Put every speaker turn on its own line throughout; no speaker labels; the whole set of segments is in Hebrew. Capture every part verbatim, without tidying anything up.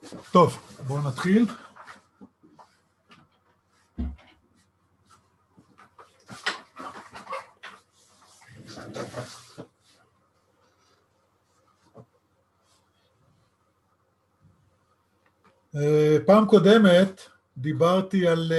טוב, בואו נתחיל. פעם קודמת דיברתי על,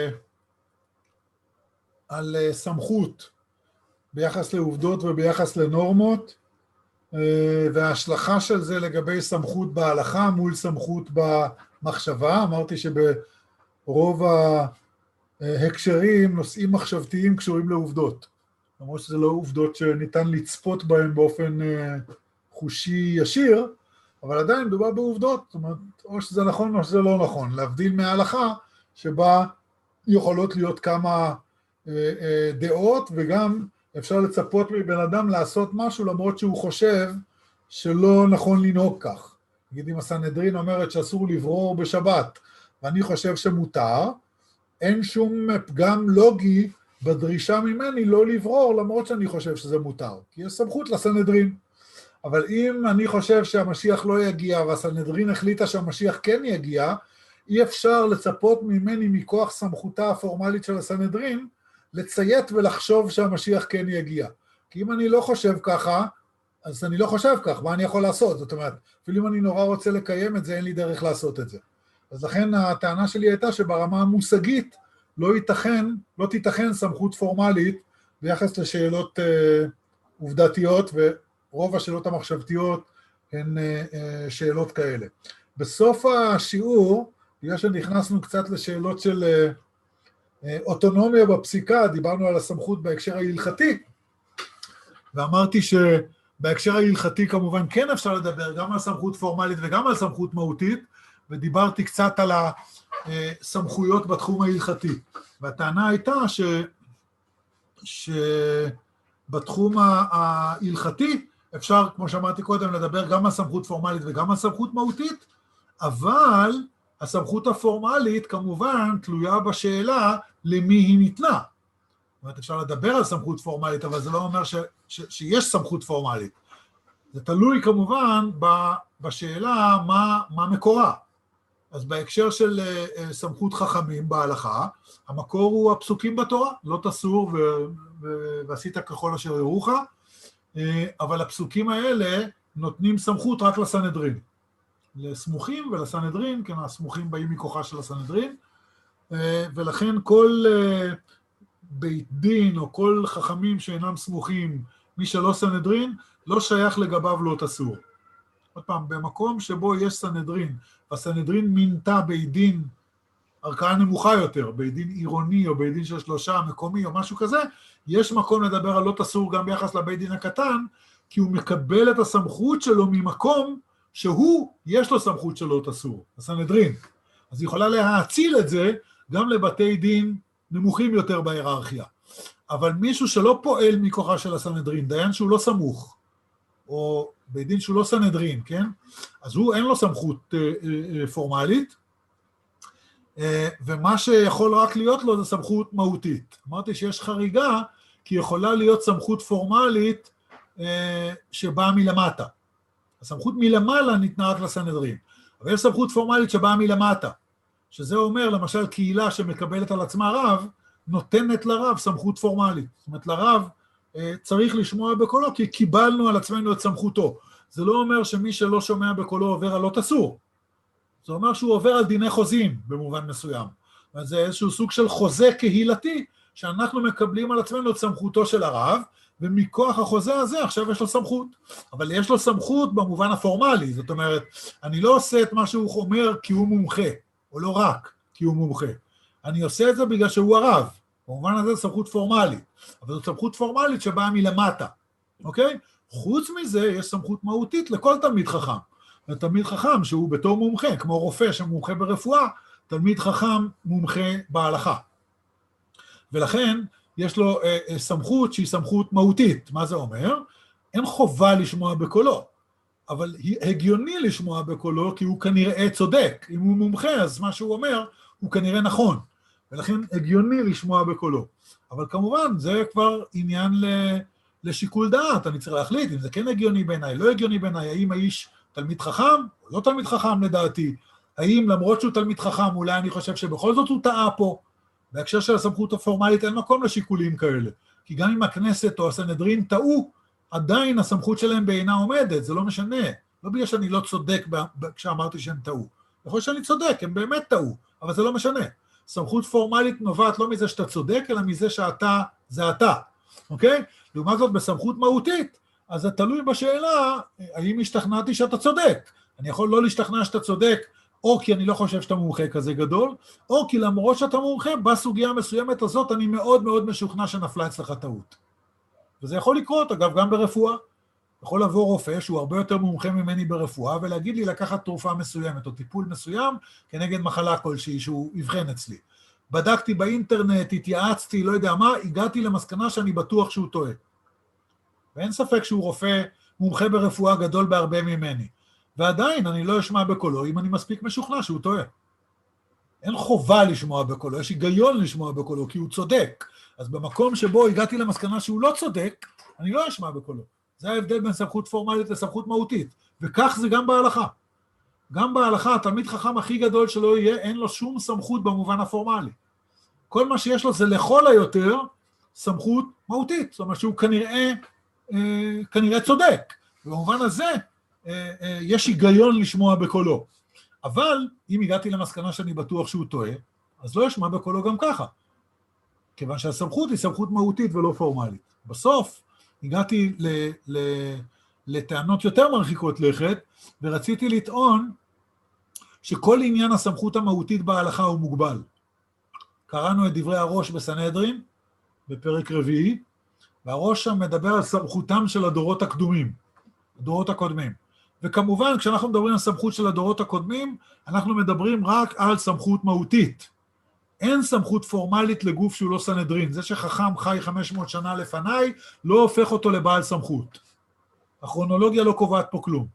על סמכות ביחס לעובדות וביחס לנורמות, וההשלכה של זה לגבי סמכות בהלכה מול סמכות במחשבה. אמרתי שברוב ההקשרים נושאים מחשבתיים קשורים לעובדות, למרות שזה לא עובדות שניתן לצפות בהן באופן חושי ישיר, אבל עדיין מדובר בעובדות, זאת אומרת, או שזה נכון או שזה לא נכון, להבדיל מההלכה שבה יכולות להיות כמה דעות, וגם אפשר לצפות מבן אדם לעשות משהו למרות שהוא חושב שלא נכון לנהוג כך. נגיד אם הסנהדרין אומרת שאסור לברור בשבת, ואני חושב שמותר, אין שום פגם לוגי בדרישה ממני לא לברור למרות שאני חושב שזה מותר, כי יש סמכות לסנהדרין. אבל אם אני חושב שהמשיח לא יגיע, והסנהדרין החליטה שהמשיח כן יגיע, אי אפשר לצפות ממני מכוח סמכותה הפורמלית של הסנהדרין, לציית ולחשוב שהמשיח כן יגיע. כי אם אני לא חושב ככה, אז אני לא חושב כך, מה אני יכול לעשות? זאת אומרת, אפילו אם אני נורא רוצה לקיים את זה, אין לי דרך לעשות את זה. אז לכן הטענה שלי הייתה שברמה המושגית, לא ייתכן, לא תיתכן סמכות פורמלית, ביחס לשאלות אה, עובדתיות, ורוב השאלות המחשבתיות הן אה, אה, שאלות כאלה. בסוף השיעור, בגלל שנכנסנו קצת לשאלות של אה, אוטונומיה בפסיקה, דיברנו על הסמכות בהקשר ההלכתי, ואמרתי שבהקשר ההלכתי כמובן כן אפשר לדבר גם על סמכות פורמלית וגם על סמכות מהותית, ודיברתי קצת על הסמכויות בתחום ההלכתי. והטענה הייתה ש... שבתחום ההלכתי אפשר, כמו שאמרתי קודם, לדבר גם על סמכות פורמלית וגם על סמכות מהותית, אבל הסמכות הפורמלית כמובן תלויה בשאלה למי היא ניתנה. זאת אומרת, אפשר לדבר על סמכות פורמלית, אבל זה לא אומר ש, ש, שיש סמכות פורמלית. זה תלוי כמובן בשאלה מה, מה מקורה. אז בהקשר של סמכות חכמים בהלכה, המקור הוא הפסוקים בתורה, לא תסור ו, ו, ועשית ככל אשר יורוך, אבל הפסוקים האלה נותנים סמכות רק לסנהדרין. לסמוכים ולסנהדרין, כן, הסמוכים באים מכוחה של הסנהדרין, ולכן כל בית דין או כל חכמים שאינם סמוכים, מי שלא סנהדרין, לא שייך לגביו לא תסור. עוד פעם, במקום שבו יש סנהדרין, והסנהדרין מינתה בית דין ערכאה נמוכה יותר, בית דין עירוני או בית דין של שלושה מקומי או משהו כזה, יש מקום לדבר על לא תסור גם ביחס לבית דין הקטן, כי הוא מקבל את הסמכות שלו ממקום שהוא, יש לו סמכות שלא תסור, הסנהדרין. אז היא יכולה להאציל את זה גם לבתי דין נמוכים יותר בהיררכיה. אבל מישהו שלא פועל מכוחה של הסנהדרין, דיין שהוא לא סמוך, או בית דין שהוא לא סנהדרין, כן? אז הוא אין לו סמכות אה, אה, פורמלית, אה, ומה שיכול רק להיות לו זה סמכות מהותית. אמרתי שיש חריגה, כי יכולה להיות סמכות פורמלית אה, שבאה מלמטה. הסמכות מלמעלה ניתנה רק לסנהדרין, אבל יש סמכות פורמלית שבאה מלמטה, שזה אומר למשל קהילה שמקבלת על עצמה רב, נותנת לרב סמכות פורמלית. זאת אומרת, לרב אה, צריך לשמוע בקולו, כי קיבלנו על עצמנו את סמכותו. זה לא אומר שמי שלא שומע בקולו עובר על לא תסור. זה אומר שהוא עובר על דיני חוזים במובן מסוים. זה איזשהו סוג של חוזה קהילתי, שאנחנו מקבלים על עצמנו את סמכותו של הרב, ומכוח החוזה הזה עכשיו יש לו סמכות. אבל יש לו סמכות במובן הפורמלי, זאת אומרת, אני לא עושה את מה שהוא אומר כי הוא מומחה, או לא רק כי הוא מומחה. אני עושה את זה בגלל שהוא הרב. במובן הזה זה סמכות פורמלית, אבל זו סמכות פורמלית שבאה מלמטה, אוקיי? חוץ מזה יש סמכות מהותית לכל תלמיד חכם. תלמיד חכם שהוא בתור מומחה, כמו רופא שמומחה ברפואה, תלמיד חכם מומחה בהלכה. ולכן יש לו אה, אה, סמכות שהיא סמכות מהותית. מה זה אומר? אין חובה לשמוע בקולו, אבל הגיוני לשמוע בקולו כי הוא כנראה צודק. אם הוא מומחה אז מה שהוא אומר הוא כנראה נכון, ולכן הגיוני לשמוע בקולו. אבל כמובן זה כבר עניין לשיקול דעת, אני צריך להחליט אם זה כן הגיוני בעיניי, לא הגיוני בעיניי, האם האיש תלמיד חכם או לא תלמיד חכם לדעתי, האם למרות שהוא תלמיד חכם, אולי אני חושב שבכל זאת הוא טעה פה, בהקשר של הסמכות הפורמלית אין מקום לשיקולים כאלה, כי גם אם הכנסת או הסנהדרין טעו, עדיין הסמכות שלהם בעינה עומדת, זה לא משנה, לא בגלל שאני לא צודק כשאמרתי שהם טעו, יכול שאני צודק, הם באמת טעו, אבל זה לא משנה. סמכות פורמלית נובעת לא מזה שאתה צודק, אלא מזה שאתה זה אתה, אוקיי? לעומת זאת בסמכות מהותית, אז זה תלוי בשאלה, האם השתכנעתי שאתה צודק. אני יכול לא להשתכנע שאתה צודק, או כי אני לא חושב שאתה מומחה כזה גדול, או כי למרות שאתה מומחה, בסוגיה המסוימת הזאת, אני מאוד מאוד משוכנע שנפלה אצלך טעות. וזה יכול לקרות, אגב, גם ברפואה. יכול לבוא רופא שהוא הרבה יותר מומחה ממני ברפואה, ולהגיד לי לקחת תרופה מסוימת, או טיפול מסוים, כנגד מחלה כלשהי שהוא יבחן אצלי. בדקתי באינטרנט, התייעצתי, לא יודע מה, הגעתי למסקנה שאני בטוח שהוא טועה. ואין ספק שהוא רופא מומחה ברפואה גדול בהרבה ממני. ועדיין אני לא אשמע בקולו אם אני מספיק משוכנע שהוא טועה. אין חובה לשמוע בקולו, יש היגיון לשמוע בקולו, כי הוא צודק. אז במקום שבו הגעתי למסקנה שהוא לא צודק, אני לא אשמע בקולו. זה ההבדל בין סמכות פורמלית לסמכות מהותית. וכך זה גם בהלכה. גם בהלכה, התלמיד חכם הכי גדול שלא יהיה, אין לו שום סמכות במובן הפורמלי. כל מה שיש לו זה לכל היותר סמכות מהותית. זאת אומרת שהוא כנראה, אה, כנראה צודק. במובן הזה, אה, אה, יש היגיון לשמוע בקולו. אבל אם הגעתי למסקנה שאני בטוח שהוא טועה, אז לא אשמע בקולו גם ככה. כיוון שהסמכות היא סמכות מהותית ולא פורמלית. בסוף הגעתי ל, ל, לטענות יותר מרחיקות לכת, ורציתי לטעון שכל עניין הסמכות המהותית בהלכה הוא מוגבל. קראנו את דברי הראש בסנהדרין, בפרק רביעי, והראש שם מדבר על סמכותם של הדורות הקדומים, הדורות הקודמים. וכמובן, כשאנחנו מדברים על סמכות של הדורות הקודמים, אנחנו מדברים רק על סמכות מהותית. אין סמכות פורמלית לגוף שהוא לא סנהדרין. זה שחכם חי חמש מאות שנה לפניי, לא הופך אותו לבעל סמכות. הכרונולוגיה לא קובעת פה כלום.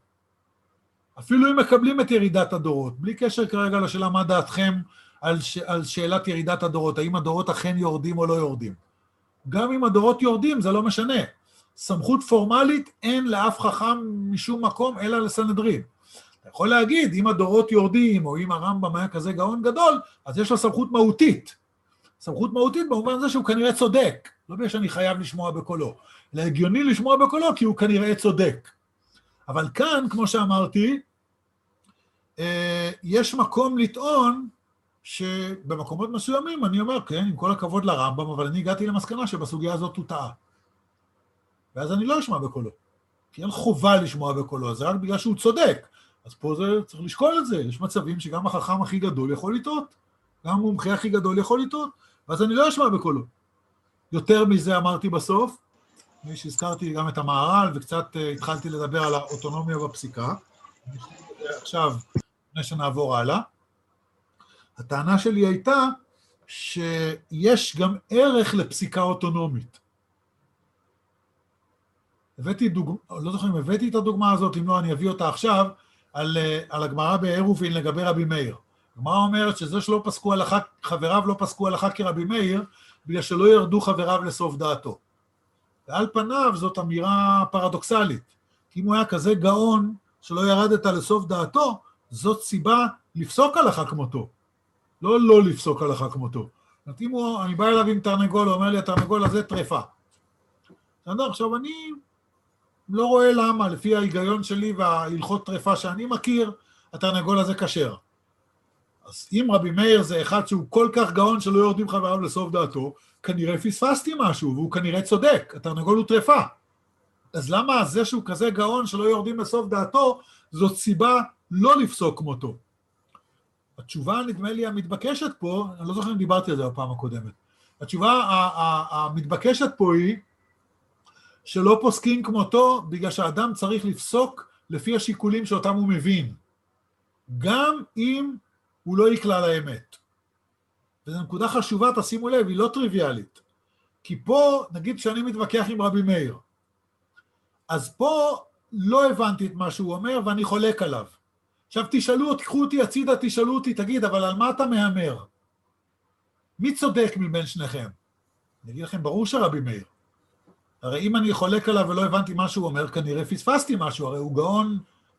אפילו אם מקבלים את ירידת הדורות, בלי קשר כרגע לשאלה מה דעתכם על, ש... על שאלת ירידת הדורות, האם הדורות אכן יורדים או לא יורדים. גם אם הדורות יורדים, זה לא משנה. סמכות פורמלית אין לאף חכם משום מקום, אלא לסנהדרין. אתה יכול להגיד, אם הדורות יורדים, או אם הרמב"ם היה כזה גאון גדול, אז יש לו סמכות מהותית. סמכות מהותית במובן זה שהוא כנראה צודק. לא בגלל שאני חייב לשמוע בקולו. אלא הגיוני לשמוע בקולו, כי הוא כנראה צודק. אבל כאן, כמו שאמרתי, יש מקום לטעון שבמקומות מסוימים אני אומר, כן, עם כל הכבוד לרמב"ם, אבל אני הגעתי למסקנה שבסוגיה הזאת הוא טעה. ואז אני לא אשמע בקולו. כי אין חובה לשמוע בקולו, זה רק בגלל שהוא צודק. אז פה זה, צריך לשקול את זה. יש מצבים שגם החכם הכי גדול יכול לטעות, גם המומחה הכי גדול יכול לטעות, ואז אני לא אשמע בקולו. יותר מזה אמרתי בסוף, אני שהזכרתי גם את המהר"ל, וקצת uh, התחלתי לדבר על האוטונומיה בפסיקה. עכשיו, לפני שנעבור הלאה, הטענה שלי הייתה שיש גם ערך לפסיקה אוטונומית. הבאתי דוגמה, לא זוכר אם הבאתי את הדוגמה הזאת, אם לא אני אביא אותה עכשיו, על, על הגמרא בעירובין לגבי רבי מאיר. הגמרא אומרת שזה שלא פסקו הלכה, חבריו לא פסקו הלכה כרבי מאיר, בגלל שלא ירדו חבריו לסוף דעתו. ועל פניו זאת אמירה פרדוקסלית, כי אם הוא היה כזה גאון שלא ירדת לסוף דעתו, זאת סיבה לפסוק הלכה כמותו, לא לא לפסוק הלכה כמותו. אם הוא, אני בא אליו עם תרנגול, הוא אומר לי, התרנגול הזה טרפה. עכשיו אני לא רואה למה, לפי ההיגיון שלי וההלכות טרפה שאני מכיר, התרנגול הזה כשר. אז אם רבי מאיר זה אחד שהוא כל כך גאון שלא יורדים חבריו לסוף דעתו, כנראה פספסתי משהו, והוא כנראה צודק, התרנגול הוא טרפה. אז למה זה שהוא כזה גאון שלא יורדים לסוף דעתו, זאת סיבה לא לפסוק כמותו? התשובה נדמה לי המתבקשת פה, אני לא זוכר אם דיברתי על זה בפעם הקודמת, התשובה המתבקשת פה היא, שלא פוסקים כמותו, בגלל שהאדם צריך לפסוק לפי השיקולים שאותם הוא מבין, גם אם הוא לא יקלע לאמת. וזו נקודה חשובה, תשימו לב, היא לא טריוויאלית. כי פה, נגיד שאני מתווכח עם רבי מאיר, אז פה לא הבנתי את מה שהוא אומר, ואני חולק עליו. עכשיו תשאלו, תיקחו אותי הצידה, תשאלו אותי, תגיד, אבל על מה אתה מהמר? מי צודק מבין שניכם? אני אגיד לכם, ברור שרבי מאיר. הרי אם אני חולק עליו ולא הבנתי מה שהוא אומר, כנראה פספסתי משהו, הרי הוא גאון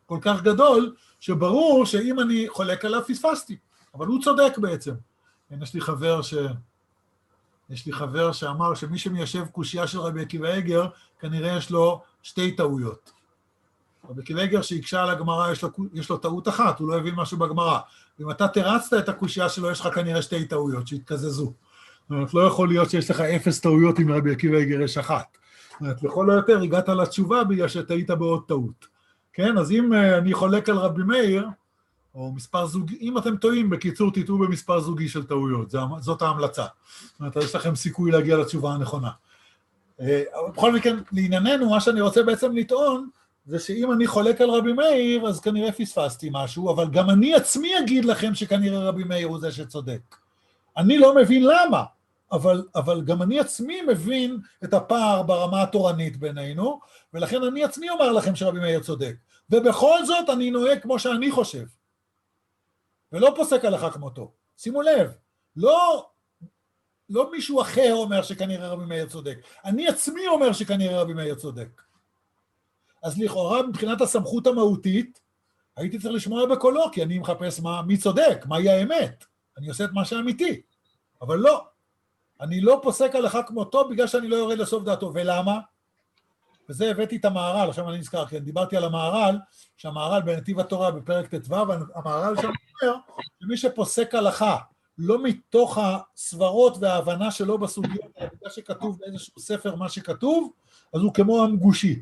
כל כך גדול, שברור שאם אני חולק עליו פספסתי, אבל הוא צודק בעצם. יש לי חבר ש... יש לי חבר שאמר שמי שמיישב קושייה של רבי עקיבא אגר, כנראה יש לו שתי טעויות. רבי עקיבא אגר שהקשה על הגמרא, יש לו, יש לו טעות אחת, הוא לא הבין משהו בגמרא. אם אתה תרצת את הקושייה שלו, יש לך כנראה שתי טעויות שהתקזזו. זאת אומרת, לא יכול להיות שיש לך אפס טעויות אם רבי עקיבא אגר יש אחת. זאת אומרת, לכל היותר הגעת לתשובה בגלל שטעית בעוד טעות. כן, אז אם אני חולק על רבי מאיר, או מספר זוגי, אם אתם טועים, בקיצור תטעו במספר זוגי של טעויות, זאת ההמלצה. זאת אומרת, יש לכם סיכוי להגיע לתשובה הנכונה. בכל מקרה, לענייננו, מה שאני רוצה בעצם לטעון, זה שאם אני חולק על רבי מאיר, אז כנראה פספסתי משהו, אבל גם אני עצמי אגיד לכם שכנראה רבי מאיר הוא זה שצודק. אני לא מבין למה, אבל, אבל גם אני עצמי מבין את הפער ברמה התורנית בינינו, ולכן אני עצמי אומר לכם שרבי מאיר צודק. ובכל זאת אני נוהג כמו שאני חושב. ולא פוסק הלכה כמותו. שימו לב, לא, לא מישהו אחר אומר שכנראה רבי מאיר צודק. אני עצמי אומר שכנראה רבי מאיר צודק. אז לכאורה, מבחינת הסמכות המהותית, הייתי צריך לשמוע בקולו, כי אני מחפש מה, מי צודק, מהי האמת. אני עושה את מה שאמיתי. אבל לא. אני לא פוסק הלכה כמותו בגלל שאני לא יורד לסוף דעתו. ולמה? וזה הבאתי את המהר"ל, עכשיו אני נזכר, כי אני דיברתי על המהר"ל, שהמהר"ל בנתיב התורה בפרק ט"ו, המהר"ל שם אומר, שמי שפוסק הלכה, לא מתוך הסברות וההבנה שלו בסוגיות, בגלל שכתוב באיזשהו ספר מה שכתוב, אז הוא כמו המגושי.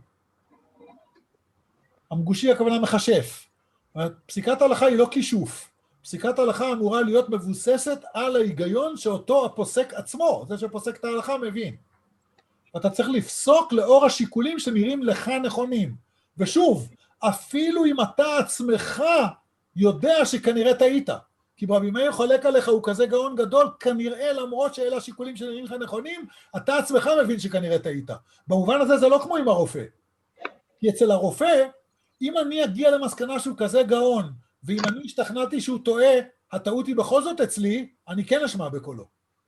המגושי הכוונה מחשף. פסיקת ההלכה היא לא כישוף. פסיקת ההלכה אמורה להיות מבוססת על ההיגיון שאותו הפוסק עצמו, זה שפוסק את ההלכה מבין. אתה צריך לפסוק לאור השיקולים שנראים לך נכונים. ושוב, אפילו אם אתה עצמך יודע שכנראה טעית, כי רבי מאיר חולק עליך, הוא כזה גאון גדול, כנראה למרות שאלה השיקולים שנראים לך נכונים, אתה עצמך מבין שכנראה טעית. במובן הזה זה לא כמו עם הרופא. כי אצל הרופא, אם אני אגיע למסקנה שהוא כזה גאון, ואם אני השתכנעתי שהוא טועה, הטעות היא בכל זאת אצלי, אני כן אשמע בקולו.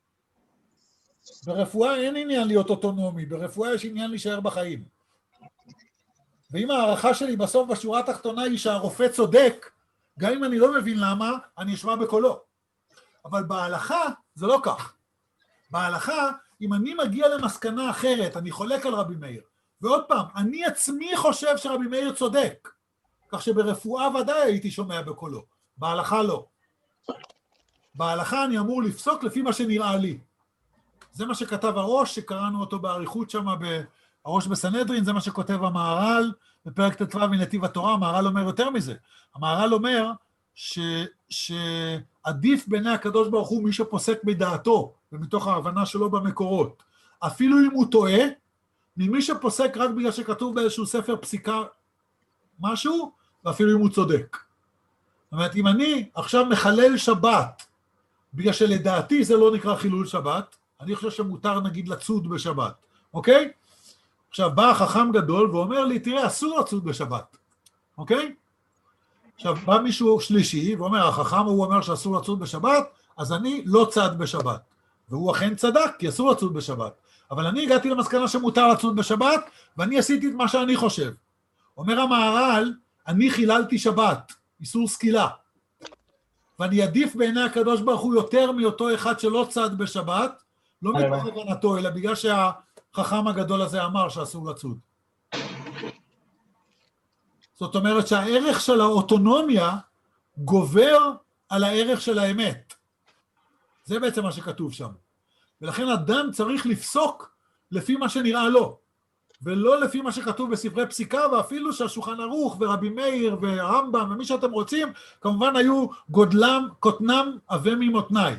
ברפואה אין עניין להיות אוטונומי, ברפואה יש עניין להישאר בחיים. ואם הערכה שלי בסוף בשורה התחתונה היא שהרופא צודק, גם אם אני לא מבין למה, אני אשמע בקולו. אבל בהלכה זה לא כך. בהלכה, אם אני מגיע למסקנה אחרת, אני חולק על רבי מאיר, ועוד פעם, אני עצמי חושב שרבי מאיר צודק, כך שברפואה ודאי הייתי שומע בקולו, בהלכה לא. בהלכה אני אמור לפסוק לפי מה שנראה לי. זה מה שכתב הראש, שקראנו אותו בעריכות שם, הראש בסנהדרין, זה מה שכותב המהר"ל, בפרק ט"ו מנתיב התורה. המהר"ל אומר יותר מזה. המהר"ל אומר ש, שעדיף בעיני הקדוש ברוך הוא מי שפוסק בדעתו, ומתוך ההבנה שלו במקורות. אפילו אם הוא טועה, ממי שפוסק רק בגלל שכתוב באיזשהו ספר פסיקה משהו, ואפילו אם הוא צודק. זאת אומרת, אם אני עכשיו מחלל שבת, בגלל שלדעתי זה לא נקרא חילול שבת, אני חושב שמותר נגיד לצוד בשבת, אוקיי? עכשיו בא החכם גדול ואומר לי, תראה, אסור לצוד בשבת, אוקיי? עכשיו בא מישהו שלישי ואומר, החכם הוא אומר שאסור לצוד בשבת, אז אני לא צד בשבת. והוא אכן צדק, כי אסור לצוד בשבת. אבל אני הגעתי למסקנה שמותר לצוד בשבת, ואני עשיתי את מה שאני חושב. אומר המהר"ל, אני חיללתי שבת, איסור סקילה. ואני עדיף בעיני הקדוש ברוך הוא יותר מאותו אחד שלא צד בשבת, לא מתוך הבנתו, אלא בגלל שהחכם הגדול הזה אמר שאסור לצוד. זאת אומרת שהערך של האוטונומיה גובר על הערך של האמת. זה בעצם מה שכתוב שם. ולכן אדם צריך לפסוק לפי מה שנראה לו, ולא לפי מה שכתוב בספרי פסיקה, ואפילו שהשולחן ערוך ורבי מאיר והרמב"ם ומי שאתם רוצים, כמובן היו גודלם, קוטנם עבה ממותניי.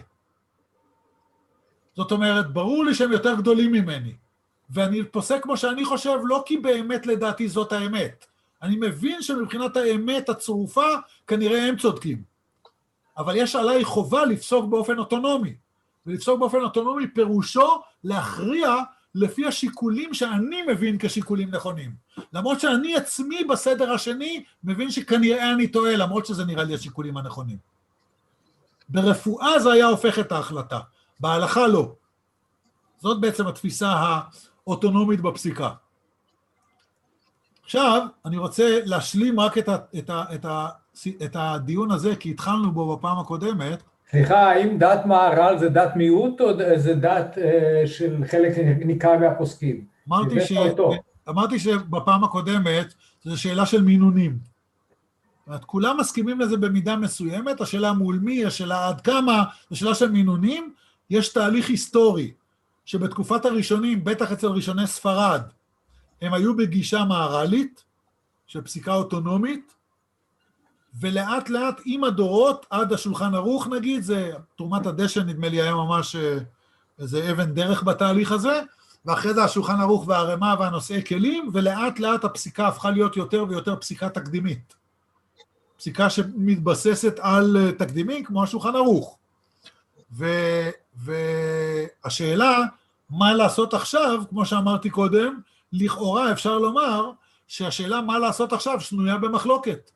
זאת אומרת, ברור לי שהם יותר גדולים ממני, ואני פוסק כמו שאני חושב, לא כי באמת לדעתי זאת האמת. אני מבין שמבחינת האמת הצרופה, כנראה הם צודקים. אבל יש עליי חובה לפסוק באופן אוטונומי, ולפסוק באופן אוטונומי פירושו להכריע לפי השיקולים שאני מבין כשיקולים נכונים. למרות שאני עצמי בסדר השני מבין שכנראה אני טועה, למרות שזה נראה לי השיקולים הנכונים. ברפואה זה היה הופך את ההחלטה, בהלכה לא. זאת בעצם התפיסה האוטונומית בפסיקה. עכשיו, אני רוצה להשלים רק את, ה, את, ה, את, ה, את הדיון הזה, כי התחלנו בו בפעם הקודמת.
סליחה, האם דת מהר"ל זה דת מיעוט, או זה דת אה, של חלק ניכר מהפוסקים?
אמרתי, ש... אמרתי שבפעם הקודמת, זו שאלה של מינונים. זאת אומרת, כולם מסכימים לזה במידה מסוימת, השאלה מול מי, השאלה עד כמה, זו שאלה של מינונים, יש תהליך היסטורי, שבתקופת הראשונים, בטח אצל ראשוני ספרד, הם היו בגישה מהר"לית, של פסיקה אוטונומית, ולאט לאט עם הדורות, עד השולחן ערוך נגיד, זה תרומת הדשן נדמה לי היה ממש איזה אבן דרך בתהליך הזה, ואחרי זה השולחן ערוך והרמה והנושאי כלים, ולאט לאט הפסיקה הפכה להיות יותר ויותר פסיקה תקדימית. פסיקה שמתבססת על תקדימים כמו השולחן ערוך. ו- והשאלה, מה לעשות עכשיו, כמו שאמרתי קודם, לכאורה אפשר לומר שהשאלה מה לעשות עכשיו שנויה במחלוקת.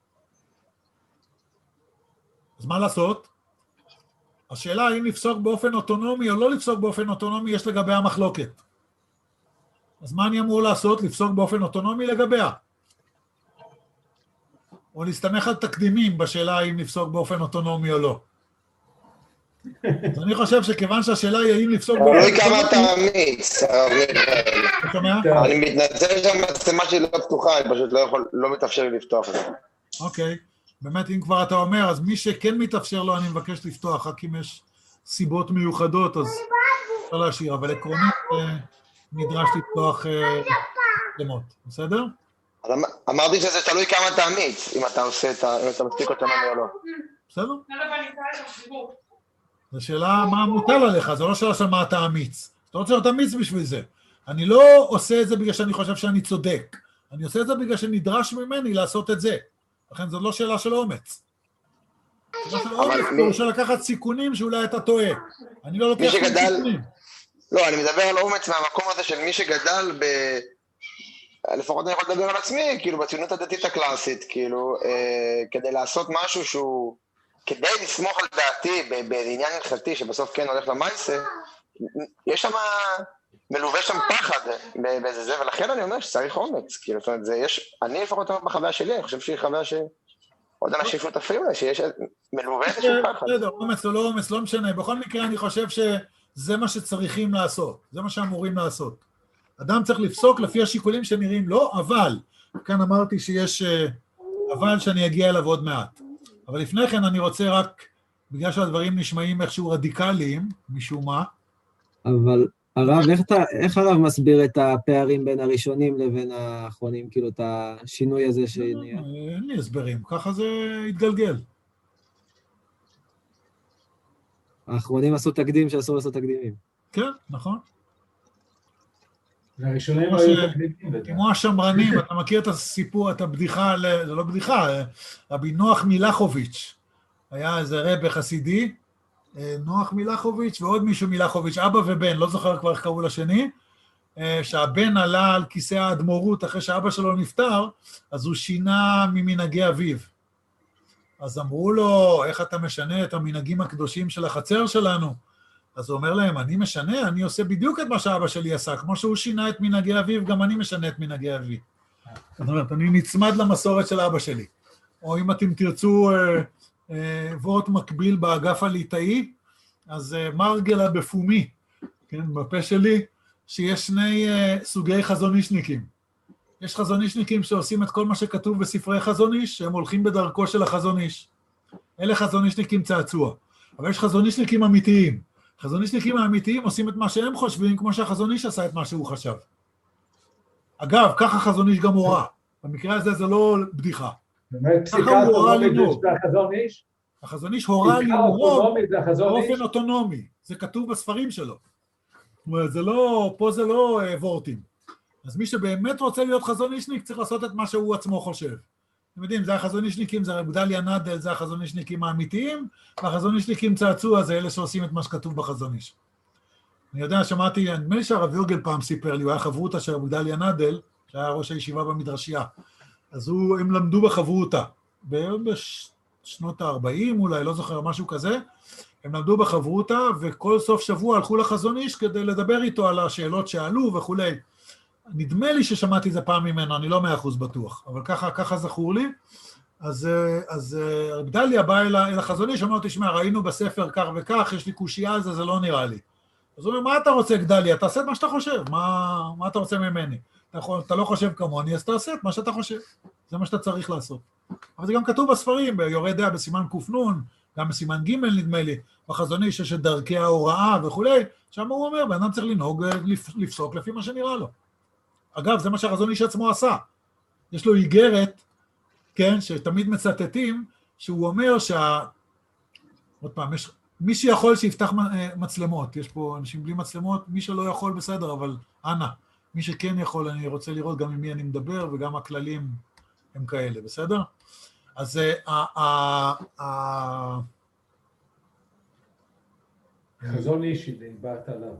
אז מה לעשות? השאלה האם לפסוק באופן אוטונומי או לא לפסוק באופן אוטונומי יש לגביה מחלוקת. אז מה אני אמור לעשות? לפסוק באופן אוטונומי לגביה. או להסתמך על תקדימים בשאלה האם לפסוק באופן אוטונומי או לא. אז אני חושב שכיוון שהשאלה היא האם לפסוק באופן
אוטונומי... תלוי כמה אתה אמיץ, הרב מיכאל.
אתה שומע?
אני מתנצל שהמצלמה שלי לא פתוחה, אני פשוט לא יכול, לא מתאפשר לי לפתוח את זה.
אוקיי. באמת, אם כבר אתה אומר, אז מי שכן מתאפשר לו, אני מבקש לפתוח, רק אם יש סיבות מיוחדות, אז אפשר להשאיר, אבל עקרונית נדרש לפתוח למות, בסדר?
אמרתי שזה תלוי כמה אתה אמיץ, אם אתה עושה את ה... אם אתה מספיק אוטונומי או לא.
בסדר? זו שאלה מה מוטל עליך, זו לא שאלה של מה אתה אמיץ. אתה רוצה להיות אמיץ בשביל זה. אני לא עושה את זה בגלל שאני חושב שאני צודק, אני עושה את זה בגלל שנדרש ממני לעשות את זה. לכן זו לא שאלה של אומץ. שאלה של אומץ, הוא רוצה לקחת סיכונים שאולי אתה טועה. אני לא לוקח סיכונים.
לא, אני מדבר על אומץ מהמקום הזה של מי שגדל ב... לפחות אני יכול לדבר על עצמי, כאילו, בציונות הדתית הקלאסית, כאילו, כדי לעשות משהו שהוא... כדי לסמוך על דעתי בעניין הלכתי, שבסוף כן הולך למעשה, יש שם... מלווה שם פחד באיזה זה, ולכן אני אומר שצריך אומץ, כאילו, זאת אומרת, זה יש, אני לפחות בחוויה שלי, אני חושב שהיא חוויה ש... עוד אנשים שותפים לה, שיש מלווה איזשהו פחד.
בסדר, אומץ או לא אומץ, לא משנה, בכל מקרה אני חושב שזה מה שצריכים לעשות, זה מה שאמורים לעשות. אדם צריך לפסוק לפי השיקולים שנראים לו, אבל, כאן אמרתי שיש אבל שאני אגיע אליו עוד מעט. אבל לפני כן אני רוצה רק, בגלל שהדברים נשמעים איכשהו רדיקליים, משום מה,
אבל... הרב, איך, אתה, איך הרב מסביר את הפערים בין הראשונים לבין האחרונים, כאילו את השינוי הזה שנהיה?
אין לי הסברים, ככה זה התגלגל.
האחרונים עשו תקדים שאסור לעשות תקדימים.
כן, נכון.
והראשונים היו תקדימים.
כמו השמרנים, אתה מכיר את הסיפור, את הבדיחה, זה לא בדיחה, רבי נוח מילחוביץ', היה איזה רב חסידי, נוח מילחוביץ' ועוד מישהו מילחוביץ', אבא ובן, לא זוכר כבר איך קראו לשני, שהבן עלה על כיסא האדמו"רות אחרי שאבא שלו נפטר, אז הוא שינה ממנהגי אביו. אז אמרו לו, איך אתה משנה את המנהגים הקדושים של החצר שלנו? אז הוא אומר להם, אני משנה, אני עושה בדיוק את מה שאבא שלי עשה, כמו שהוא שינה את מנהגי אביו, גם אני משנה את מנהגי אבי. זאת אומרת, אני נצמד למסורת של אבא שלי. או אם אתם תרצו... וורט מקביל באגף הליטאי, אז מרגלה בפומי, כן, בפה שלי, שיש שני סוגי חזונישניקים. יש חזונישניקים שעושים את כל מה שכתוב בספרי חזוניש, שהם הולכים בדרכו של החזוניש. אלה חזונישניקים צעצוע. אבל יש חזונישניקים אמיתיים. חזונישניקים האמיתיים עושים את מה שהם חושבים, כמו שהחזוניש עשה את מה שהוא חשב. אגב, ככה חזוניש גם הורה. במקרה הזה זה לא בדיחה.
באמת פסיקה אוטונומית זה החזון איש?
החזון איש הורה לנהוג באופן אוטונומי, זה כתוב בספרים שלו. זאת אומרת, זה לא, פה זה לא וורטים. אז מי שבאמת רוצה להיות חזון אישניק צריך לעשות את מה שהוא עצמו חושב. אתם יודעים, זה החזון אישניקים, זה רב גדליה נדל, זה החזון אישניקים האמיתיים, והחזון אישניקים צעצוע, זה אלה שעושים את מה שכתוב בחזון איש. אני יודע, שמעתי, נדמה לי שהרב יוגל פעם סיפר לי, הוא היה חברותא של רב גדליה נדל, שהיה ראש הישיבה במדרשייה. אז הוא, הם למדו בחברותא, בשנות ה-ארבעים אולי, לא זוכר, משהו כזה, הם למדו בחברותא, וכל סוף שבוע הלכו לחזון איש כדי לדבר איתו על השאלות שעלו וכו'. נדמה לי ששמעתי את זה פעם ממנו, אני לא מאה אחוז בטוח, אבל ככה, ככה זכור לי. אז, אז רב גדליה בא אל, אל החזון איש, אומר, תשמע, ראינו בספר כך וכך, יש לי קושייה על זה, זה לא נראה לי. אז הוא אומר, מה אתה רוצה, גדליה? תעשה את מה שאתה חושב, מה, מה אתה רוצה ממני? אתה, אתה לא חושב כמוני, אז תעשה את מה שאתה חושב. זה מה שאתה צריך לעשות. אבל זה גם כתוב בספרים, ביורה דעה, בסימן קופנון, גם בסימן ג' נדמה לי, בחזון איש יש את דרכי ההוראה וכולי, שם הוא אומר, בן אדם צריך לנהוג, לפסוק לפי מה שנראה לו. אגב, זה מה שהחזון איש עצמו עשה. יש לו איגרת, כן, שתמיד מצטטים, שהוא אומר שה... עוד פעם, יש... מי שיכול שיפתח מצלמות, יש פה אנשים בלי מצלמות, מי שלא יכול בסדר, אבל אנא, מי שכן יכול, אני רוצה לראות גם עם מי אני מדבר, וגם הכללים הם כאלה, בסדר? אז ה...
חזון איש, דיברת עליו.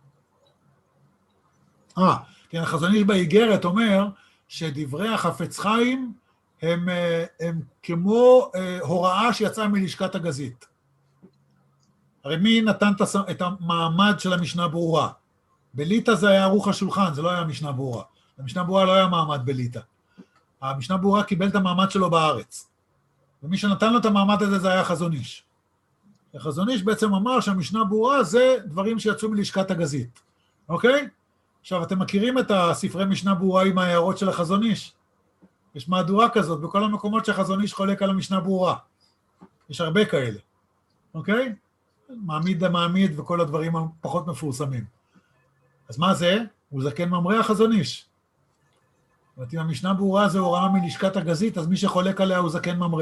אה, כן, החזון איש באיגרת אומר שדברי החפץ חיים הם, הם כמו הוראה שיצאה מלשכת הגזית. הרי מי נתן את המעמד של המשנה ברורה? בליטא זה היה ערוך השולחן, זה לא היה משנה ברורה. המשנה ברורה לא היה מעמד בליטא. המשנה ברורה קיבל את המעמד שלו בארץ. ומי שנתן לו את המעמד הזה זה היה חזון איש. החזון איש בעצם אמר שהמשנה ברורה זה דברים שיצאו מלשכת הגזית. אוקיי? עכשיו, אתם מכירים את הספרי משנה ברורה עם ההערות של החזון איש? יש מהדורה כזאת בכל המקומות שהחזון איש חולק על המשנה ברורה. יש הרבה כאלה. אוקיי? מעמיד המעמיד וכל הדברים הפחות מפורסמים. אז מה זה? הוא זקן ממרא החזון איש. זאת אומרת, אם המשנה ברורה זה הוראה מלשכת הגזית, אז מי שחולק עליה הוא זקן ממרא.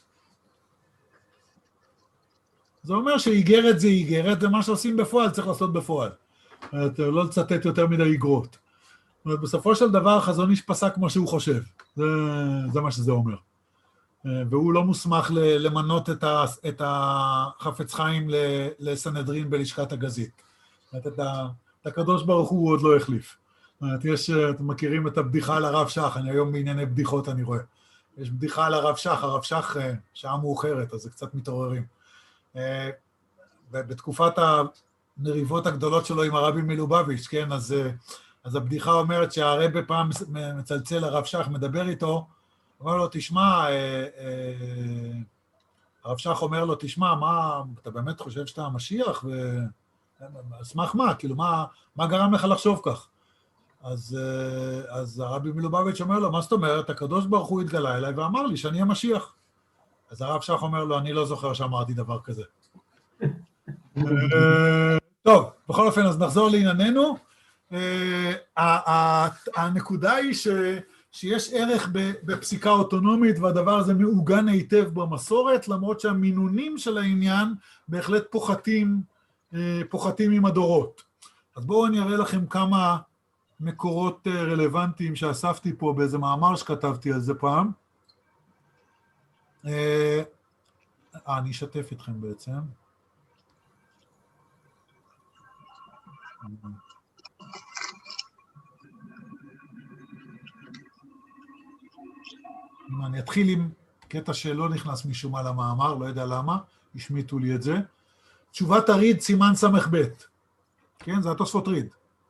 זה אומר שאיגרת זה איגרת, ומה שעושים בפועל צריך לעשות בפועל. לא לצטט יותר מדי איגרות. זאת אומרת, בסופו של דבר החזון איש פסק כמו שהוא חושב. זה, זה מה שזה אומר. והוא לא מוסמך למנות את, ה, את החפץ חיים לסנהדרין בלשכת הגזית. זאת אומרת, את הקדוש ברוך הוא עוד לא החליף. זאת אומרת, יש, אתם מכירים את הבדיחה על הרב שח, אני היום בענייני בדיחות אני רואה. יש בדיחה על הרב שח, הרב שח שעה מאוחרת, אז זה קצת מתעוררים. בתקופת הנריבות הגדולות שלו עם הרבי מלובביץ', כן, אז, אז הבדיחה אומרת שהרבי פעם מצלצל לרב שח, מדבר איתו, אומר לו, תשמע, הרב שח אומר לו, תשמע, מה, אתה באמת חושב שאתה המשיח? וסמך מה? כאילו, מה, מה גרם לך לחשוב כך? אז, אז הרבי מלובביץ' אומר לו, מה זאת אומרת? הקדוש ברוך הוא התגלה אליי ואמר לי שאני המשיח. אז הרב שח אומר לו, אני לא זוכר שאמרתי דבר כזה. טוב, בכל אופן, אז נחזור לענייננו. הנקודה היא ש... שיש ערך בפסיקה אוטונומית, והדבר הזה מעוגן היטב במסורת, למרות שהמינונים של העניין בהחלט פוחתים, פוחתים עם הדורות. אז בואו אני אראה לכם כמה מקורות רלוונטיים שאספתי פה באיזה מאמר שכתבתי על זה פעם. אה, אני אשתף איתכם בעצם. אני אתחיל עם קטע שלא נכנס משום מה למאמר, לא יודע למה, השמיטו לי את זה. תשובת הריד, סימן סמך ב', כן, זה התוספות ריד.